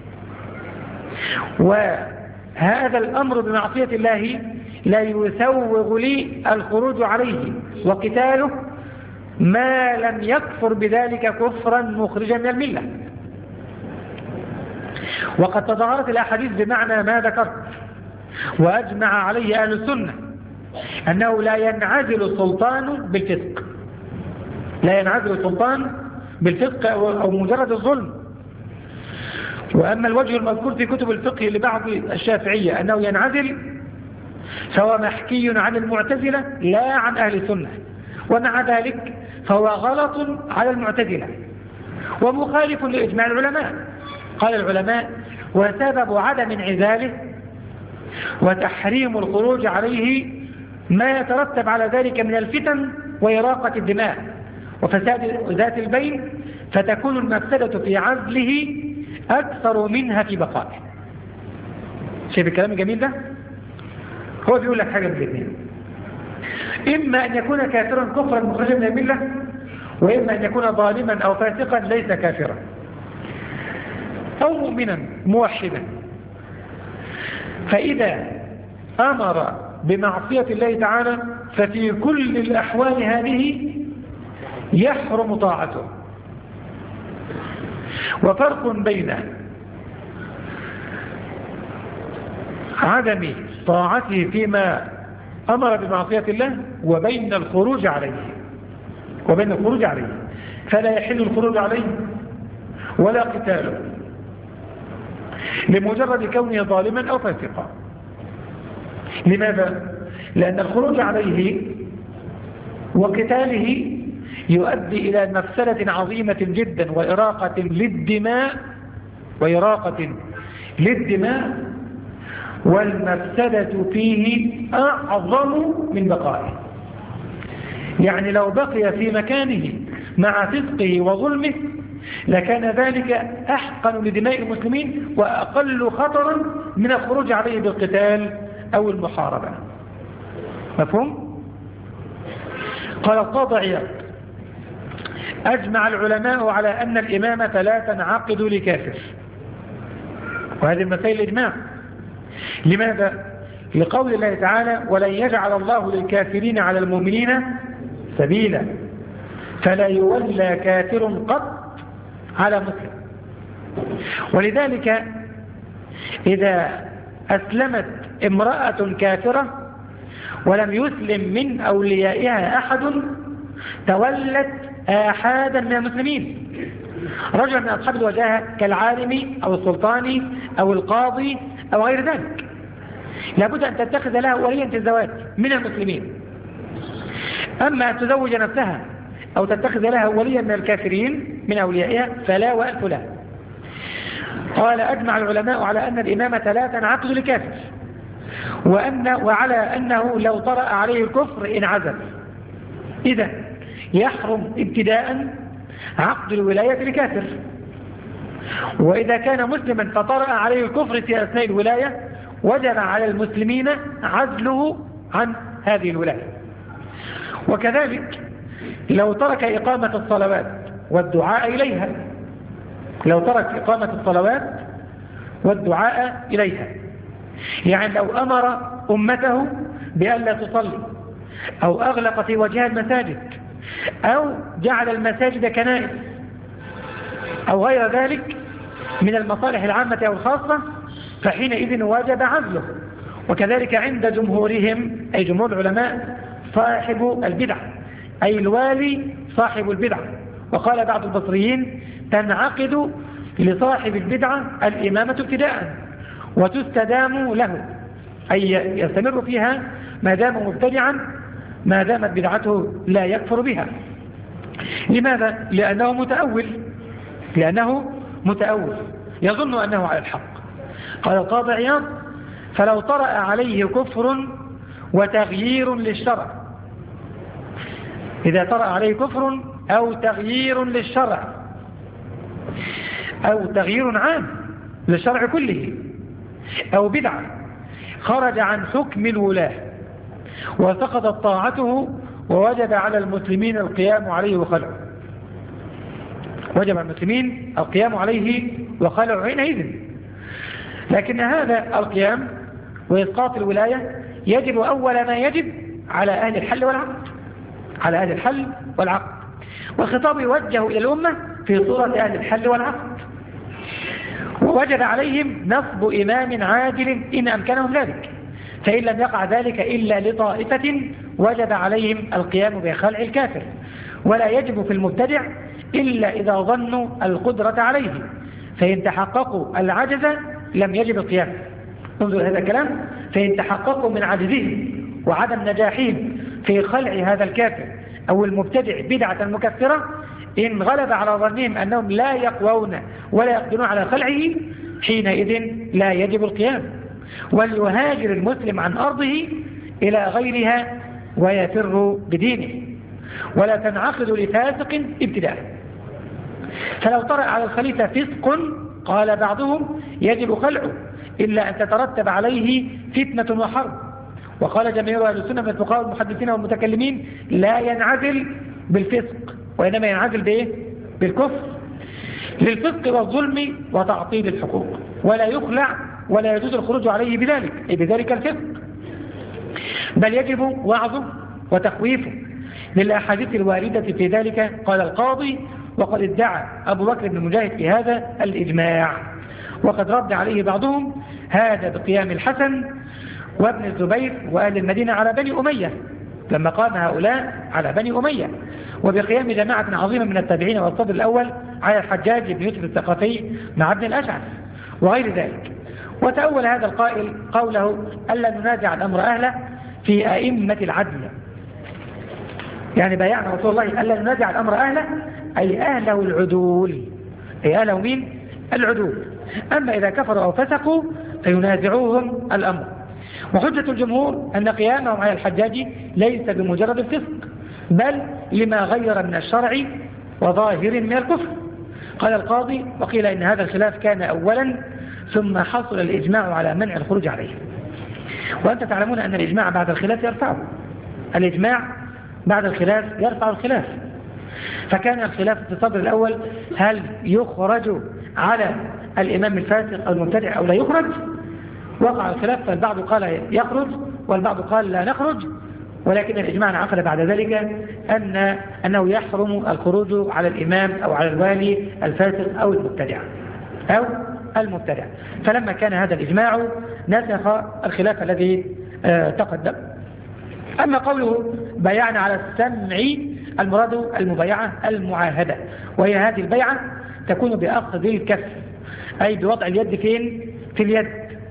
وهذا الأمر بمعصية الله لا يسوغ لي الخروج عليه وقتاله ما لم يكفر بذلك كفرا مخرجا من الملة. وقد تظاهرت الأحاديث بمعنى ما ذكرت، وأجمع عليه أهل السنة أنه لا ينعزل السلطان بالفسق، لا ينعزل السلطان بالفسق أو مجرد الظلم. وأما الوجه المذكور في كتب الفقه لبعض الشافعية أنه ينعزل، فهو محكي عن المعتزلة لا عن أهل السنة، ومع ذلك فهو غلط على المعتزلة ومخالف لإجماع العلماء. قال العلماء: وسبب عدم انعزاله وتحريم الخروج عليه ما يترتب على ذلك من الفتن وإراقة الدماء وفساد ذات البين، فتكون المفسدة في عزله أكثر منها في بقائه. شايف الكلام الجميل ده؟ هو بيقول لك حاجة من الاثنين: إما أن يكون كافرا كفرا مخرجا من الملة، وإما أن يكون ظالما أو فاسقا ليس كافرا، أو مؤمنا موحدا. فإذا أمر بمعصية الله تعالى ففي كل الأحوال هذه يحرم طاعته. وفرق بين عدم طاعته فيما أمر بمعصية الله وبين الخروج عليه وبين الخروج عليه فلا يحل الخروج عليه ولا قتاله لمجرد كونه ظالما أو فاسقا. لماذا؟ لأن الخروج عليه وقتاله يؤدي إلى مفسدة عظيمة جدا وإراقة للدماء وإراقة للدماء والمفسدة فيه أعظم من بقائه. يعني لو بقي في مكانه مع فسقه وظلمه لكان ذلك أحقن لدماء المسلمين وأقل خطرا من الخروج عليه بالقتال أو المحاربة. مفهوم؟ قال القاضي عياض: أجمع العلماء على أن الإمامة لا تنعقد لكافر. وهذه المسائل الإجماع. لماذا؟ لقول الله تعالى: ولن يجعل الله للكافرين على المؤمنين سبيلا، فلا يولى كافر قط على مسلم. ولذلك إذا أسلمت امرأة كافرة ولم يسلم من أوليائها أحد تولت آحادا من المسلمين، رجل من أصحاب الوجاهة كالعالم أو السلطان أو القاضي أو غير ذلك، لابد أن تتخذ لها وليا في الزواج من المسلمين. أما أن تزوج نفسها أو تتخذ لها وليا من الكافرين من أوليائها فلا وألف له. قال: أجمع العلماء على أن الإمامة لا تنعقد لكافر، وأن وعلى أنه لو طرأ عليه الكفر انعزل. إذا يحرم ابتداء عقد الولاية لكافر، وإذا كان مسلما فطرأ عليه الكفر في أثناء الولاية وجب على المسلمين عزله عن هذه الولاية. وكذلك لو ترك إقامة الصلوات والدعاء إليها، لو ترك إقامة الصلوات والدعاء إليها، يعني لو أمر أمته بأن لا تصلي أو أغلق في وجهها المساجد أو جعل المساجد كنائس أو غير ذلك من المصالح العامة أو الخاصة، فحينئذ وجب عزله. وكذلك عند جمهورهم أي جمهور العلماء صاحب البدع، أي الوالي صاحب البدع. وقال بعض البصريين: تنعقد لصاحب البدعة الإمامة ابتداء وتستدام له، أي يستمر فيها ما دام مبتدعا ما دامت بدعته لا يكفر بها. لماذا؟ لأنه متأول، لأنه متأول يظن أنه على الحق. قال القاضي عياض: فلو طرأ عليه كفر وتغيير للشرع، إذا طرأ عليه كفر أو تغيير للشرع أو تغيير عام للشرع كله أو بدعة خرج عن حكم الولاة وسقطت طاعته ووجب على المسلمين القيام عليه وخلعه. وجب على المسلمين القيام عليه وخلعه حينئذ. لكن هذا القيام وإسقاط الولاية يجب أول ما يجب على أهل الحل والعقد، على أهل الحل والعقد، والخطاب يوجه إلى الأمة في صورة أهل الحل والعقد. ووجب عليهم نصب إمام عادل إن أمكنهم ذلك، فإن لم يقع ذلك إلا لطائفة وجب عليهم القيام بخلع الكافر، ولا يجب في المبتدع إلا إذا ظنوا القدرة عليه، فإن تحققوا العجز لم يجب القيام. انظر هذا الكلام، فإن تحققوا من عجزهم وعدم نجاحهم في خلع هذا الكافر أو المبتدع بدعة مكفرة، إن غلب على ظنهم أنهم لا يقوون ولا يقدرون على خلعه، حينئذ لا يجب القيام، وليهاجر المسلم عن أرضه إلى غيرها ويفر بدينه، ولا تنعقد لفاسق ابتداء. فلو طرأ على الخليفة فسق قال بعضهم يجب خلعه إلا أن تترتب عليه فتنة وحرب. وقال جماهير أهل السنة من الفقهاء والمحدثين والمتكلمين لا ينعزل بالفسق، وإنما ينعزل بإيه؟ بالكفر للفسق والظلم وتعطيل الحقوق، ولا يخلع ولا يجوز الخروج عليه بذلك، أي بذلك الفسق، بل يجب وعظه وتخويفه للأحاديث الواردة في ذلك. قال القاضي: وقد ادعى أبو بكر بن مجاهد في هذا الإجماع، وقد رد عليه بعضهم هذا بقيام الحسن وابن الزبير وأهل المدينة على بني أمية لما قام هؤلاء على بني أمية، وبقيام جماعة عظيمة من التابعين والصدر الأول على الحجاج بن يوسف الثقفي مع ابن الأشعث وغير ذلك. وتأول هذا القائل قوله ألا ننازع الأمر أهله في أئمة العدل، يعني بايعنا رسول الله ألا ننازع الأمر أهله أي أهله العدول، أي أهله مين؟ العدول. أما إذا كفروا أو فسقوا فينازعوهم الأمر. وحجة الجمهور أن قيامهم على الحجاج ليس بمجرد الفسق، بل لما غير من الشرع وظاهر من الكفر. قال القاضي: وقيل إن هذا الخلاف كان أولا ثم حصل الإجماع على منع الخروج عليه. وأنت تعلمون أن الإجماع بعد الخلاف يرفعه، الإجماع بعد الخلاف يرفع الخلاف. فكان الخلاف في الصدر الأول هل يخرج على الإمام الفاسق أو المبتدع أو لا يخرج؟ وقع الخلاف، فالبعض قال يخرج والبعض قال لا نخرج، ولكن الإجماع انعقد بعد ذلك أن أنه يحرم الخروج على الإمام أو على الوالي الفاسق أو المبتدع أو المبتدع. فلما كان هذا الإجماع نسخ الخلاف الذي آه تقدم. أما قوله بايعنا على السمع، المراد المبايعة المعاهدة، وهي هذه البيعة تكون بأخذ الكف، أي بوضع اليد فين؟ في اليد،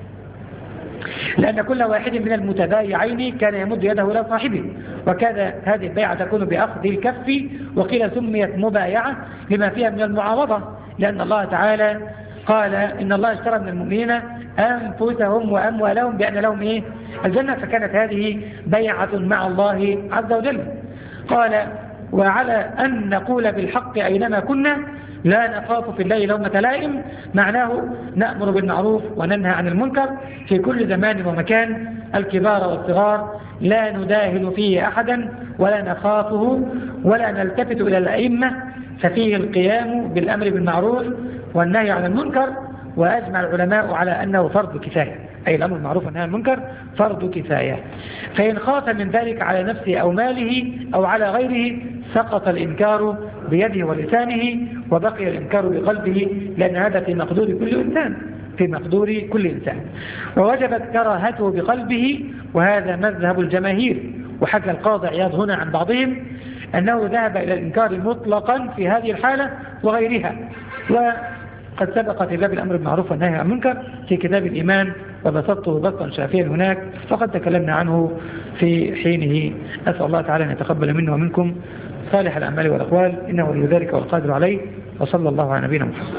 لأن كل واحد من المتبايعين كان يمد يده إلى صاحبه، وكذا هذه البيعة تكون بأخذ الكف. وقيل سميت مبايعة لما فيها من المعاوضة، لأن الله تعالى قال إن الله اشترى من المؤمنين أنفسهم وأموالهم بأن لهم إيه؟ الجنة، فكانت هذه بيعة مع الله عز وجل. قال: وعلى أن نقول بالحق أينما كنا لا نخاف في الله لومة لائم، معناه نأمر بالمعروف وننهى عن المنكر في كل زمان ومكان، الكبار والصغار لا نداهن فيه أحدا ولا نخافه ولا نلتفت إلى الأئمة، ففيه القيام بالأمر بالمعروف والنهي عن المنكر. وأجمع العلماء على أنه فرض كفاية، أي الأمر بالمعروف والنهي عن المنكر فرض كفاية. فإن خاف من ذلك على نفسه أو ماله أو على غيره سقط الإنكار بيده ولسانه وبقي الإنكار بقلبه، لأن هذا في مقدور كل إنسان، في مقدور كل إنسان. ووجبت كراهته بقلبه، وهذا مذهب الجماهير. وحكى القاضي عياض هنا عن بعضهم أنه ذهب إلى الإنكار مطلقا في هذه الحالة وغيرها. وقد سبق في باب الأمر بالمعروف والنهي عن المنكر في كتاب الإيمان، وبسطته بسطا شافيا هناك، فقد تكلمنا عنه في حينه. أسأل الله تعالى أن يتقبل منا ومنكم صالح الأعمال والأقوال، إنه ولي ذلك والقادر عليه. وصلى الله على نبينا محمد.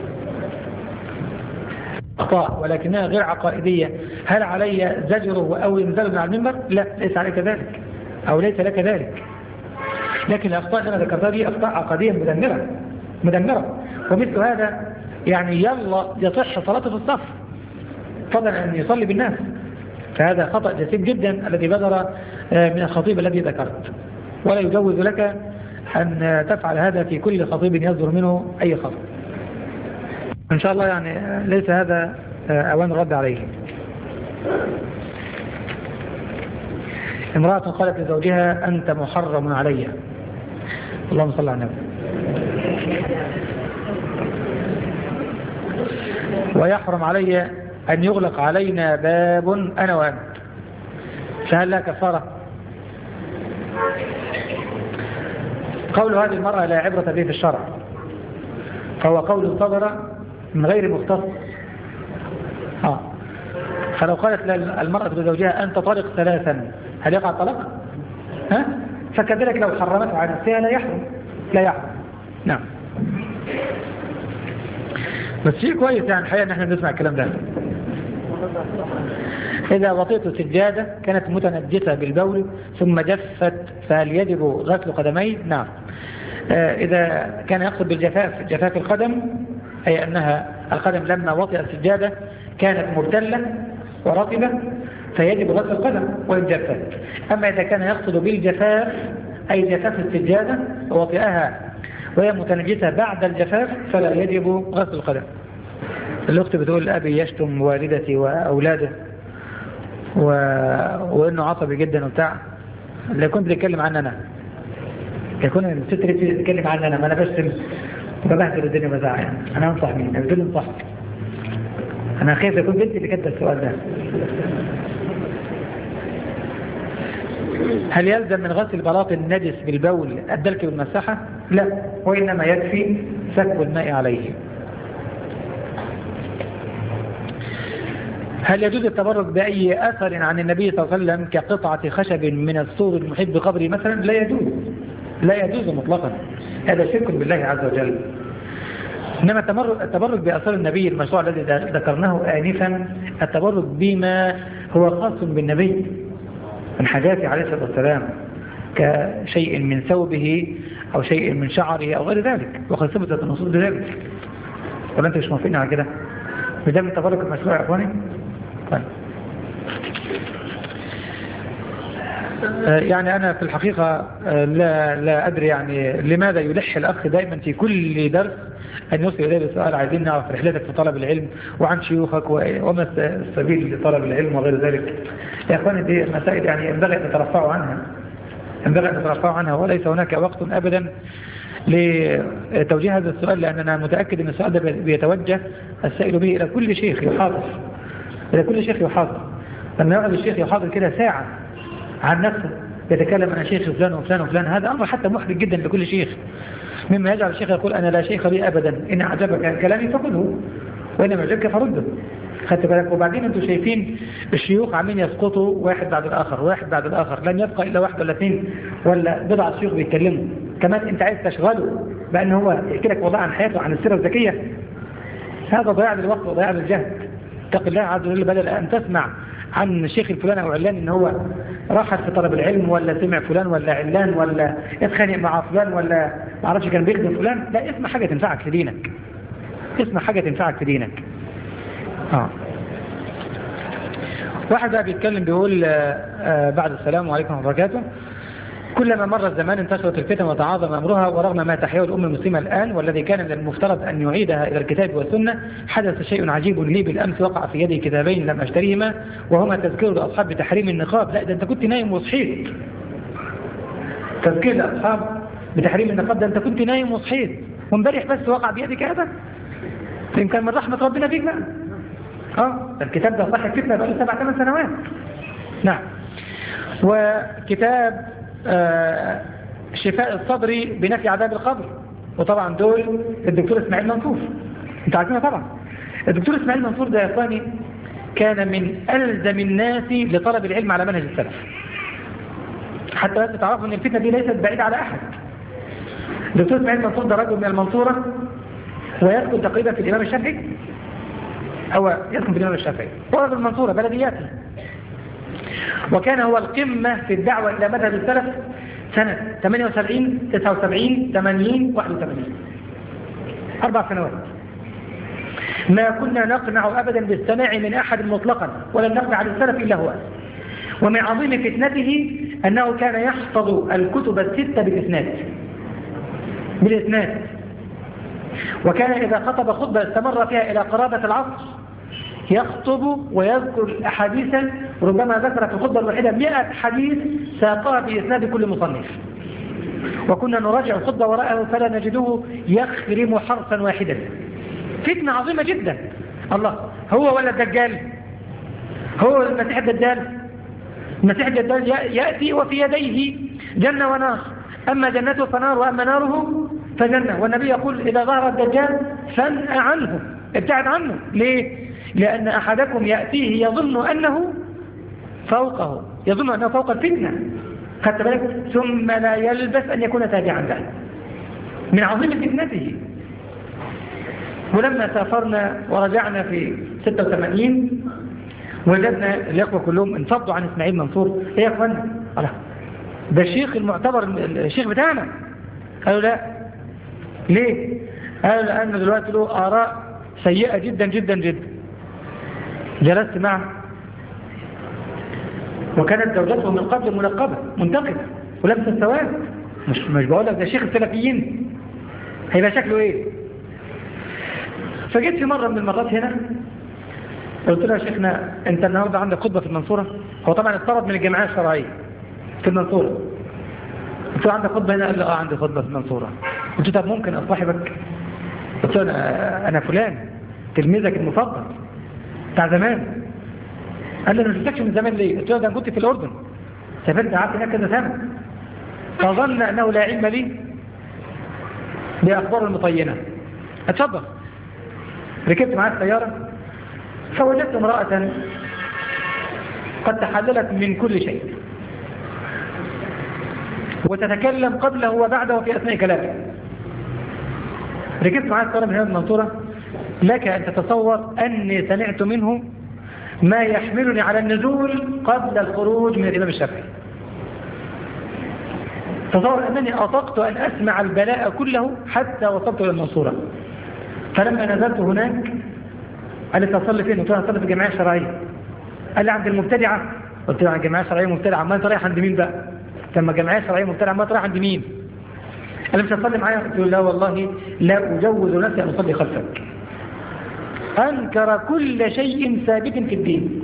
أخطاء ولكنها غير عقائدية. هل علي زجره أو ينزل على المنبر؟ لا، ليس عليك ذلك أو ليس لك ذلك. لكن الأخطاء أنا ذكرتها دي أخطاء عقدية مدمرة مدمرة ومثل هذا يعني يلا يصح صلاته في الصف، فضلا أن يصلي بالناس. فهذا خطأ جسيم جدا الذي بدر من الخطيب الذي ذكرت، ولا يجوز لك أن تفعل هذا في كل خطيب يصدر منه أي خطأ. إن شاء الله يعني ليس هذا أوان الرد عليه. امرأة قالت لزوجها أنت محرم علي. اللهم صل على النبي. ويحرم علي أن يغلق علينا باب أنا وأنت، فهل لا كفارة؟ قول هذه المرأة لا عبرة به في الشرع، فهو قول صدر من غير مختص. آه. فلو قالت المرأة لزوجها أنت طلق ثلاثا هل يقع الطلاق؟ ها؟ فكذلك لو حرمت على نفسها لا يحرم، لا يحرم. نعم. بس شيء كويس يعني الحقيقة ان احنا بنسمع الكلام ده. إذا وطئت سجادة كانت متنجسة بالبول ثم جفت فهل يجب غسل قدميه؟ نعم. إذا كان يقصد بالجفاف جفاف القدم أي أنها القدم لما وطئ السجادة كانت مبتلة ورطبة فيجب غسل القدم وإن جفت. أما إذا كان يقصد بالجفاف أي جفاف السجادة ووطئها وهي متنجسة بعد الجفاف فلا يجب غسل القدم. الأخت بتقول أبي يشتم والدتي وأولاده و... وإنه عصبي جدا وبتاع. اللي كنت بتكلم عنه أنا يكون الست اللي بتتكلم عنه أنا ما أنا بشتم وببهدل الدنيا بزعل يعني. أنا أنصح مين؟ أنا بتقول انصح. أنا خايف يكون بنتي اللي كتب السؤال ده. هل يلزم من غسل بلاط النجس بالبول الدلك والمساحة؟ لا، وإنما يكفي سكب الماء عليه. هل يجوز التبرك بأي أثر عن النبي صلى الله عليه وسلم كقطعة خشب من السور المحيط بقبره مثلا؟ لا يجوز، لا يجوز مطلقا، هذا شرك بالله عز وجل. إنما التبرك بأثار النبي المشروع الذي ذكرناه آنفا التبرك بما هو خاص بالنبي من حاجاته عليه الصلاة والسلام كشيء من ثوبه أو شيء من شعره أو غير ذلك، وقد ثبتت النصوص بذلك. ولا أنت مش موافقين على كده؟ بدأ من التبرك المشروع يا أخواني؟ طيب. يعني أنا في الحقيقة لا, لا أدري يعني لماذا يلح الأخ دائما في كل درس أن يوصل إليه بسؤال عايزين نعرف رحلتك في طلب العلم وعن شيوخك وما السبيل لطلب العلم وغير ذلك. يا أخواني دي مسائل يعني ينبغي أن نترفعوا عنها، ينبغي أن نترفعوا عنها، وليس هناك وقت أبدا لتوجيه هذا السؤال، لأننا متأكد أن السؤال ده بيتوجه السائل به إلى كل شيخ يحاضر، إلى كل شيخ يحاضر. لما يقعد الشيخ يحاضر كده ساعة عن نفسه يتكلم عن شيخ فلان وفلان وفلان، هذا أمر حتى محرج جدا لكل شيخ، مما يجعل الشيخ يقول أنا لا شيخ لي أبدا، إن أعجبك كلامي فخذه وإن أعجبك فرده. خدت بالك؟ وبعدين أنتم شايفين الشيوخ عاملين يسقطوا واحد بعد الآخر واحد بعد الآخر، لن يبقى إلا واحد ولا اثنين ولا بضعة شيوخ بيتكلموا. كمان أنت عايز تشغله بأنه هو يحكي لك وضع عن حياته عن السيرة الذكية، هذا ضياع للوقت وضياع للجهد. اتق الله عز وجل، بدل أن تسمع عن الشيخ الفلان أو علان إن هو راحت في طلب العلم ولا سمع فلان ولا علان ولا اتخانق مع فلان ولا ما عرفش كان بيخدم فلان، لا، اسمع حاجة تنفعك في دينك، اسمع حاجة تنفعك في دينك. آه. واحد بقى بيتكلم بيقول آه بعد السلام عليكم ورحمة الله وبركاته، كلما مر الزمان انتشرت الفتن وتعاظم أمرها، ورغم ما تحياه الأمة المسلمة الآن والذي كان من المفترض أن يعيدها إلى الكتاب والسنة، حدث شيء عجيب لي بالأمس، وقع في يدي كتابين لم أشتريهما وهما تذكير لأصحاب بتحريم النقاب. لا، ده أنت كنت نايم وصحيت. تذكير لأصحاب بتحريم النقاب، ده أنت كنت نايم وصحيت وامبارح بس وقع بيدك هذا، يمكن من رحمة ربنا فيك بقى. اه الكتاب ده صاحب فتنة بقى له سبع ثمان سنوات. نعم. وكتاب آه شفاء الصدر بنفي عذاب القبر، وطبعا دول الدكتور اسماعيل منصور، انت عارفينه طبعا. الدكتور اسماعيل منصور ده يا اخواني كان من ألزم الناس لطلب العلم على منهج السلف، حتى بس تعرفوا ان الفتنة دي ليست بعيدة على احد. الدكتور اسماعيل منصور ده رجل من المنصورة ويسكن تقريبا في الامام الشافعي، هو يسكن في الامام الشافعي، هو رجل المنصورة بلدياته، وكان هو القمة في الدعوة إلى مذهب السلف سنة ثمانية وسبعين تسعة وسبعين ثمانين واحد وثمانين، أربع سنوات. ما كنا نقنع أبدا بالسماع من أحد مطلقا ولم نقنع عن السلف إلا هو. ومن عظيم فتنته أنه كان يحفظ الكتب الستة بالإسناد بالإسناد وكان إذا خطب خطبة استمر فيها إلى قرابة العصر يخطب ويذكر الأحاديث، ربما ذكر في الخطبة الواحدة مئة حديث ساقها بإسناد كل مصنف، وكنا نراجع الخطبة وراءه فلا نجده يخرم حرفا واحدا. فتنة عظيمة جدا. الله، هو ولا الدجال؟ هو المسيح الدجال؟ المسيح الدجال يأتي وفي يديه جنة ونار، أما جنته فنار وأما ناره فجنة، والنبي يقول إذا ظهر الدجال فانأ عنه، ابتعد عنه. ليه؟ لأن أحدكم يأتيه يظن أنه فوقه، يظن أنه فوق الفتنة، خدت بالك؟ ثم لا يلبس أن يكون تابعا له، من عظيم فتنته. ولما سافرنا ورجعنا في ستة وثمانين وجدنا الإخوة كلهم انفضوا عن إسماعيل منصور. إيه يا أخوانا؟ الله، ده الشيخ المعتبر الشيخ بتاعنا. قالوا لا. ليه؟ قالوا لأن دلوقتي له آراء سيئة جدا جدا جدا. جلست معه وكانت زوجته من قبل منقبة منتقبة ولبس السواد. مش مش بقول لك ده شيخ السلفيين، هيبقى شكله ايه؟ فجيت في مرة من المرات هنا قلت له يا شيخنا انت النهارده عندك خطبة في المنصورة. هو طبعا اتطرد من الجمعية الشرعية في المنصورة. قلت له عندك خطبة هنا؟ قال لي اه عندي خطبة في المنصورة. قلت له طب ممكن اصاحبك؟ قلت له انا انا فلان تلميذك المفضل بتاع زمان. قال لي انا ما شفتكش من زمان ليه؟ قلت له ده انا كنت في الاردن، سافرت قعدت هناك كذا سنه، فظن انه لا علم لي باخبار المطينه. اتفضل. ركبت معاه السياره فوجدت امراه قد تحللت من كل شيء وتتكلم قبله وبعده في اثناء كلامه. ركبت معاه السياره من هنا المنصوره، لك ان تتصور اني سمعت منه ما يحملني على النزول قبل الخروج من الإمام الشافعي. تصور أنني أطقت أن أسمع البلاء كله حتى وصلت إلى المنصورة. فلما نزلت هناك قال لي تصلي فين؟ قلت له أصلي في الجمعية الشرعية. قال لي عند المبتدعة؟ قلت له عند الجمعية الشرعية مبتدعة، ما أنت رايح عند مين بقى؟ لما الجمعية الشرعية مبتدعة ما أنت رايح عند مين؟ قال لي مش هتصلي معايا؟ قلت له لا والله لا أجوز نفسي أن أصلي خلفك. أنكر كل شيء ثابت في الدين.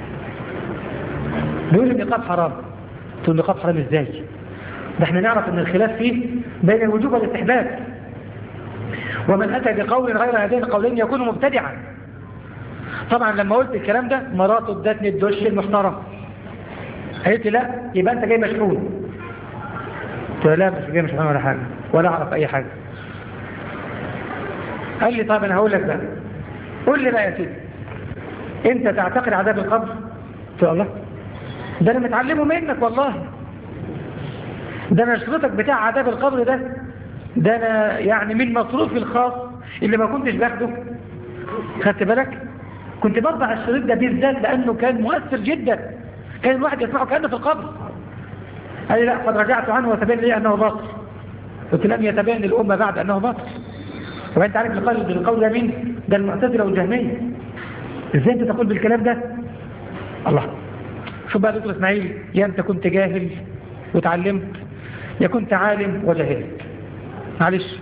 بيقول النقاب حرام. قلت له النقاب حرام ازاي؟ ده احنا نعرف ان الخلاف فيه بين الوجوب والاستحباب، ومن أتى بقول غير هذين القولين يكون مبتدعا. طبعا لما قلت الكلام ده مراته ادتني الدش المحترم، قالت لي لا يبقى انت جاي مشحون. قلت له لا مش جاي مشحون ولا حاجه ولا اعرف اي حاجه. قال لي طب انا هقول لك بقى، قول لي بقى يا سيدي انت تعتقد عذاب القبر؟ قلت له الله ده انا متعلمه منك والله، ده انا شريطك بتاع عذاب القبر ده ده انا يعني من مصروفي الخاص اللي ما كنتش باخده، خدت بالك؟ كنت برضع الشريط ده بالذات لانه كان مؤثر جدا، كان الواحد يسمعه كانه في القبر. قال لي لا قد رجعت عنه وتبين لي انه باطل. قلت لم يتبين للامه بعد انه باطل. وانت عارف القول ده مين؟ ده المعتزله والجهميه. ازاي انت تقول بالكلام ده؟ الله، شوف بقى دكتور اسماعيل، يا انت كنت جاهل وتعلمت يا كنت عالم وجهلت. معلش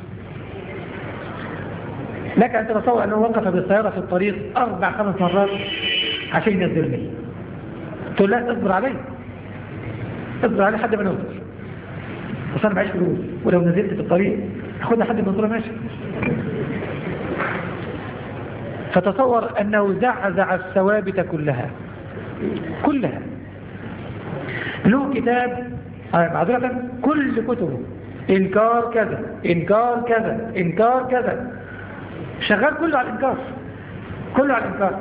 لك ان تتصور انه وقف بالسياره في الطريق اربع خمس مرات عشان ينزلني. قلت له لا اصبر علي، اصبر علي لحد ما نوصل، بس انا معيش فلوس ولو نزلت في الطريق هاخدها لحد ما نوصل ماشي. فتصور أنه زعزع الثوابت كلها كلها. له كتاب معذرة كل كتبه إنكار كذا إنكار كذا إنكار كذا، شغال كله على الإنكار، كله على الإنكار.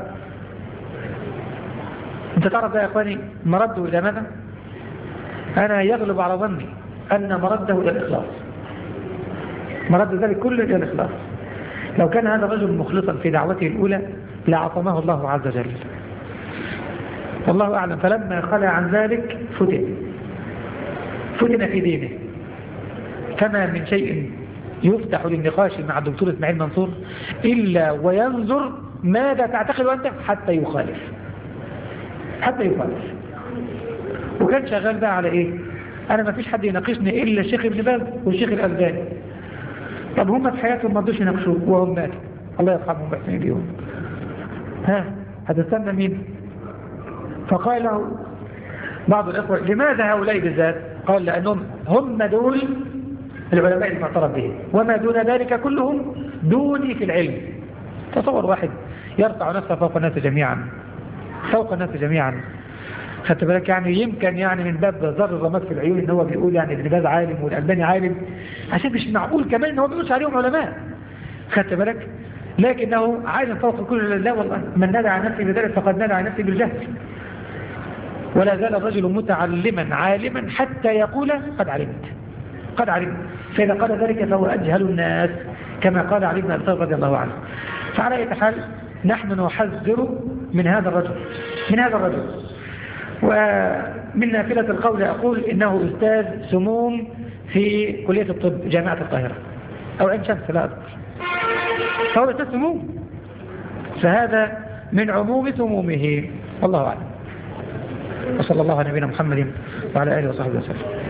أنت تعرف ده يا أخواني مرده إلى ماذا؟ أنا يغلب على ظني أن مرده إلى الإخلاص، مرد ذلك كله إلى الإخلاص. لو كان هذا الرجل مخلصا في دعوته الأولى لعصمه الله عز وجل، والله أعلم. فلما خلى عن ذلك فتن فتن في دينه. فما من شيء يفتح للنقاش مع الدكتور اسماعيل منصور إلا وينظر ماذا تعتقد أنت حتى يخالف حتى يخالف. وكان شغال بقى على إيه؟ أنا ما فيش حد يناقشني إلا الشيخ ابن باز والشيخ الألباني. طب هم في حياتهم ما رضوش يناقشوه وهم ماتوا، الله يرحمهم بحسن اليوم. ها هتستنى مين؟ فقال له بعض الإخوة لماذا هؤلاء بالذات؟ قال لأنهم هم دول العلماء المعترف به، وما دون ذلك كلهم دوني في العلم. تصور واحد يرفع نفسه فوق الناس جميعا فوق الناس جميعا خدت بالك؟ يعني يمكن يعني من باب ذر الرماد في العيون ان هو بيقول يعني ابن باز عالم والألباني عالم، عشان مش معقول كمان ان هو بيقولش عليهم علماء خدت بالك؟ لكنه عالم فوق كل. لا والله، من نادى عن نفسه بذلك فقد نادى عن نفسه بالجهل. ولا زال الرجل متعلما عالما حتى يقول قد علمت قد علمت، فإذا قال ذلك فهو أجهل الناس كما قال علي بن أبي طالب رضي الله عنه. فعلى أي حال نحن نحذر من هذا الرجل من هذا الرجل ومن نافلة القول أقول إنه أستاذ سموم في كلية الطب جامعة القاهرة أو عين شمس لا أذكر، فهو أستاذ سموم، فهذا من عموم سمومه والله أعلم. وصلى الله على نبينا محمد وعلى آله وصحبه وسلم.